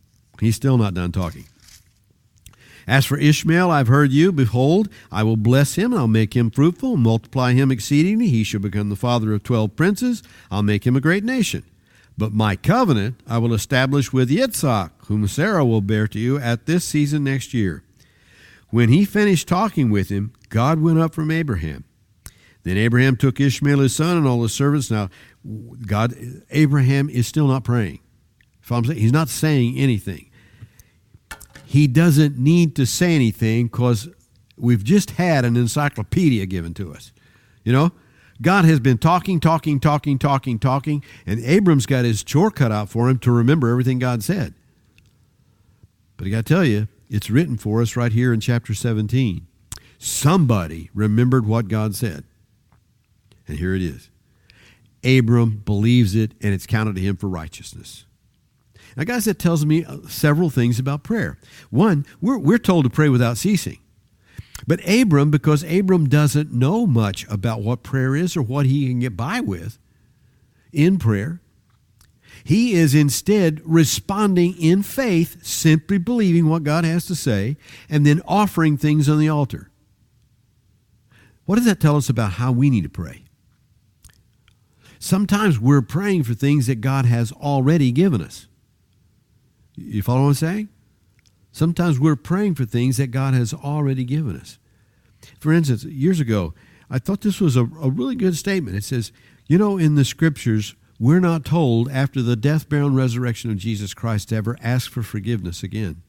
He's still not done talking. As for Ishmael, I've heard you. Behold, I will bless him, and I'll make him fruitful, and multiply him exceedingly. He shall become the father of twelve princes. I'll make him a great nation. But my covenant I will establish with Yitzhak, whom Sarah will bear to you at this season next year. When he finished talking with him, God went up from Abraham. Then Abraham took Ishmael his son and all his servants. Now, God, Abraham is still not praying. He's not saying anything. He doesn't need to say anything because we've just had an encyclopedia given to us. You know, God has been talking, talking, talking, talking, talking, and Abram's got his chore cut out for him to remember everything God said. But I got to tell you, it's written for us right here in chapter seventeen. Somebody remembered what God said. And here it is. Abram believes it, and it's counted to him for righteousness. Now, guys, that tells me several things about prayer. One, we're, we're told to pray without ceasing. But Abram, because Abram doesn't know much about what prayer is or what he can get by with in prayer, he is instead responding in faith, simply believing what God has to say, and then offering things on the altar. What does that tell us about how we need to pray? Sometimes we're praying for things that God has already given us. You follow what I'm saying? Sometimes we're praying for things that God has already given us. For instance, years ago, I thought this was a, a really good statement. It says, you know, in the Scriptures, we're not told after the death, burial, and resurrection of Jesus Christ to ever ask for forgiveness again.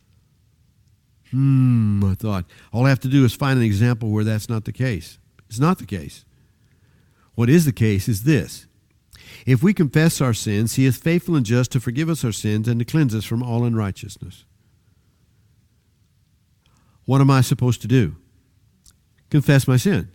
Hmm, I thought, all I have to do is find an example where that's not the case. It's not the case. What is the case is this. If we confess our sins, he is faithful and just to forgive us our sins and to cleanse us from all unrighteousness. What am I supposed to do? Confess my sin.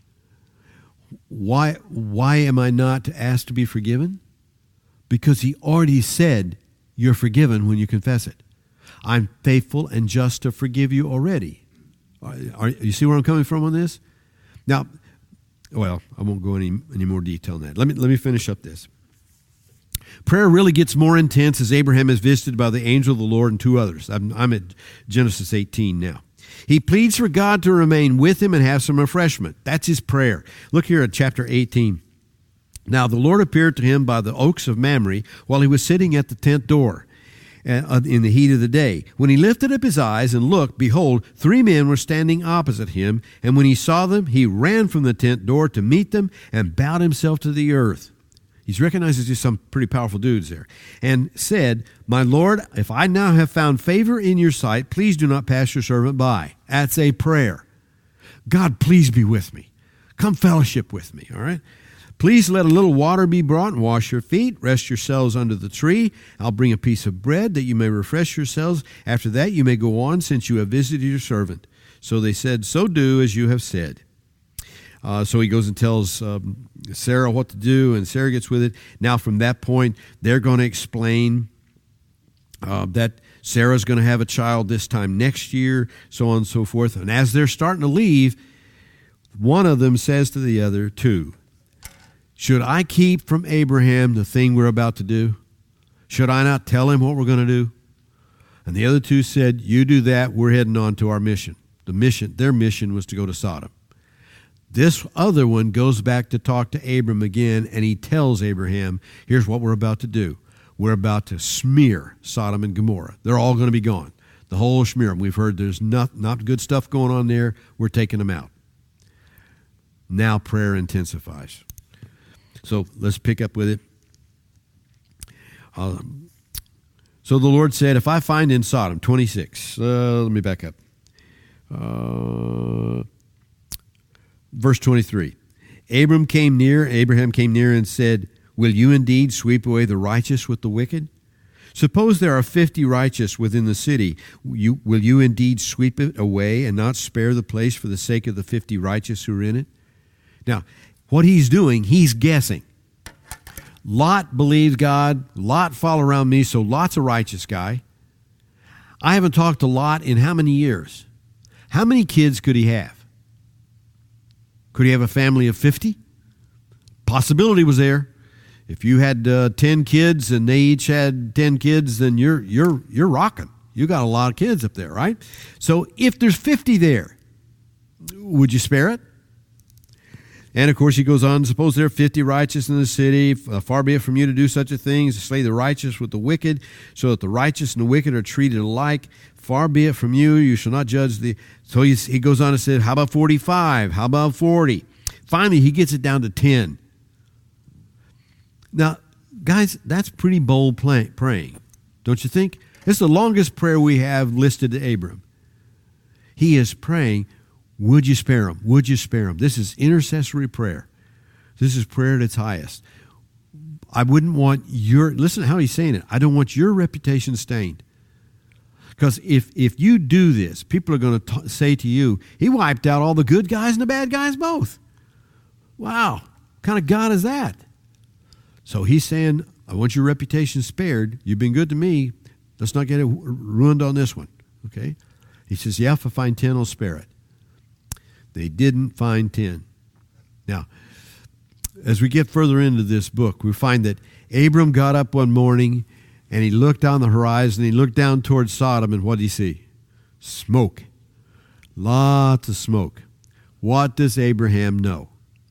Why, why am I not asked to be forgiven? Because he already said you're forgiven when you confess it. I'm faithful and just to forgive you already. Are, are, you see where I'm coming from on this? Now, well, I won't go any any more detail on that. Let me let me finish up this. Prayer really gets more intense as Abraham is visited by the angel of the Lord and two others. I'm, I'm at Genesis eighteen now. He pleads for God to remain with him and have some refreshment. That's his prayer. Look here at chapter eighteen. Now the Lord appeared to him by the oaks of Mamre while he was sitting at the tent door in the heat of the day. When he lifted up his eyes and looked, behold, three men were standing opposite him. And when he saw them, he ran from the tent door to meet them and bowed himself to the earth. He's recognizes there's some pretty powerful dudes there. And said, my Lord, if I now have found favor in your sight, please do not pass your servant by. That's a prayer. God, please be with me. Come fellowship with me, all right? Please let a little water be brought and wash your feet. Rest yourselves under the tree. I'll bring a piece of bread that you may refresh yourselves. After that you may go on, since you have visited your servant. So they said, so do as you have said. Uh, so he goes and tells um, Sarah what to do, and Sarah gets with it. Now from that point, they're going to explain uh, that Sarah's going to have a child this time next year, so on and so forth. And as they're starting to leave, one of them says to the other two, should I keep from Abraham the thing we're about to do? Should I not tell him what we're going to do? And the other two said, you do that, we're heading on to our mission. The mission, their mission was to go to Sodom. This other one goes back to talk to Abram again, and he tells Abraham, here's what we're about to do. We're about to smear Sodom and Gomorrah. They're all going to be gone. The whole smear. We've heard there's not, not good stuff going on there. We're taking them out. Now prayer intensifies. So let's pick up with it. Um, so the Lord said, if I find in Sodom, twenty-six, uh, let me back up. Uh, verse twenty-three. Abram came near, Abraham came near and said, will you indeed sweep away the righteous with the wicked? Suppose there are fifty righteous within the city. You, will you indeed sweep it away and not spare the place for the sake of the fifty righteous who are in it? Now, what he's doing, he's guessing. Lot believes God. Lot followed around me, so Lot's a righteous guy. I haven't talked to Lot in how many years? How many kids could he have? Could he have a family of fifty? Possibility was there. If you had uh, ten kids and they each had ten kids, then you're you're you're rocking. You got a lot of kids up there, right? So if there's fifty there, would you spare it? And of course he goes on, suppose there are fifty righteous in the city, far be it from you to do such a thing as to slay the righteous with the wicked, so that the righteous and the wicked are treated alike. Far be it from you, you shall not judge the... So he, he goes on and said, how about forty-five? How about forty? Finally, he gets it down to ten. Now, guys, that's pretty bold play, praying, don't you think? It's the longest prayer we have listed to Abram. He is praying, would you spare him? Would you spare him? This is intercessory prayer. This is prayer at its highest. I wouldn't want your... Listen to how he's saying it. I don't want your reputation stained. Because if, if you do this, people are going to say to you, he wiped out all the good guys and the bad guys both. Wow. What kind of God is that? So he's saying, I want your reputation spared. You've been good to me. Let's not get it ruined on this one. Okay? He says, yeah, if I find ten, I'll spare it. They didn't find ten. Now, as we get further into this book, we find that Abram got up one morning and he looked down the horizon, he looked down towards Sodom, and what did he see? Smoke. Lots of smoke. What does Abraham know?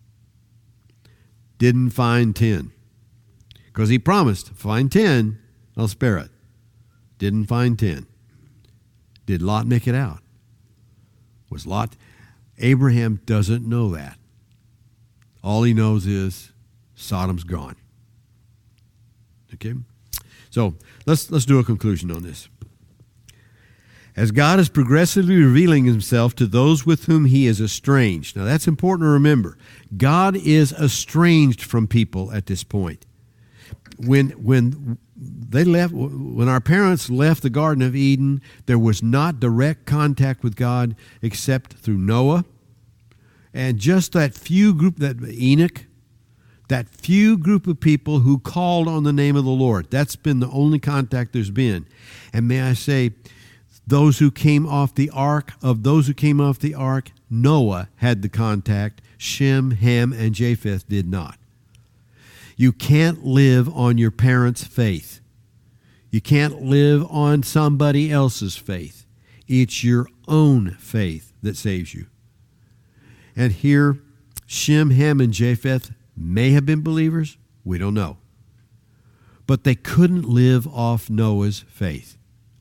Didn't find ten. Because he promised, find ten, I'll spare it. Didn't find ten. Did Lot make it out? Was Lot... Abraham doesn't know that. All he knows is Sodom's gone. Okay? So let's let's do a conclusion on this. As God is progressively revealing himself to those with whom he is estranged. Now that's important to remember. God is estranged from people at this point. When when they left, when our parents left the Garden of Eden, there was not direct contact with God except through Noah. And just that few group, that Enoch, that few group of people who called on the name of the Lord. That's been the only contact there's been. And may I say, those who came off the ark, of those who came off the ark, Noah had the contact. Shem, Ham, and Japheth did not. You can't live on your parents' faith. You can't live on somebody else's faith. It's your own faith that saves you. And here, Shem, Ham, and Japheth may have been believers. We don't know. But they couldn't live off Noah's faith.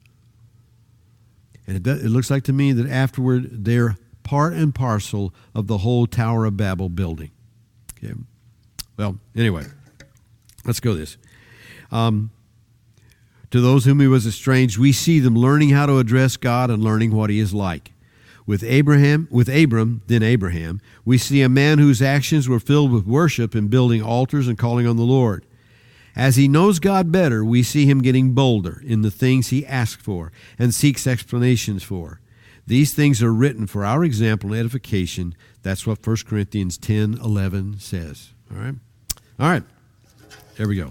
And it, does, it looks like to me that afterward, they're part and parcel of the whole Tower of Babel building. Okay. Well, anyway, let's go this. Um, to those whom he was estranged, we see them learning how to address God and learning what he is like. With Abraham, with Abram, then Abraham, we see a man whose actions were filled with worship and building altars and calling on the Lord. As he knows God better, we see him getting bolder in the things he asks for and seeks explanations for. These things are written for our example and edification. That's what First Corinthians ten eleven says. All right? All right. There we go.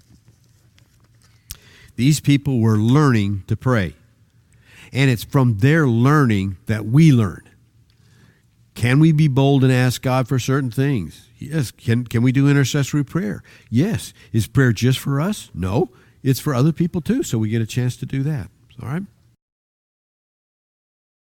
These people were learning to pray. And it's from their learning that we learn. Can we be bold and ask God for certain things? Yes. Can, can we do intercessory prayer? Yes. Is prayer just for us? No. It's for other people too, so we get a chance to do that. All right?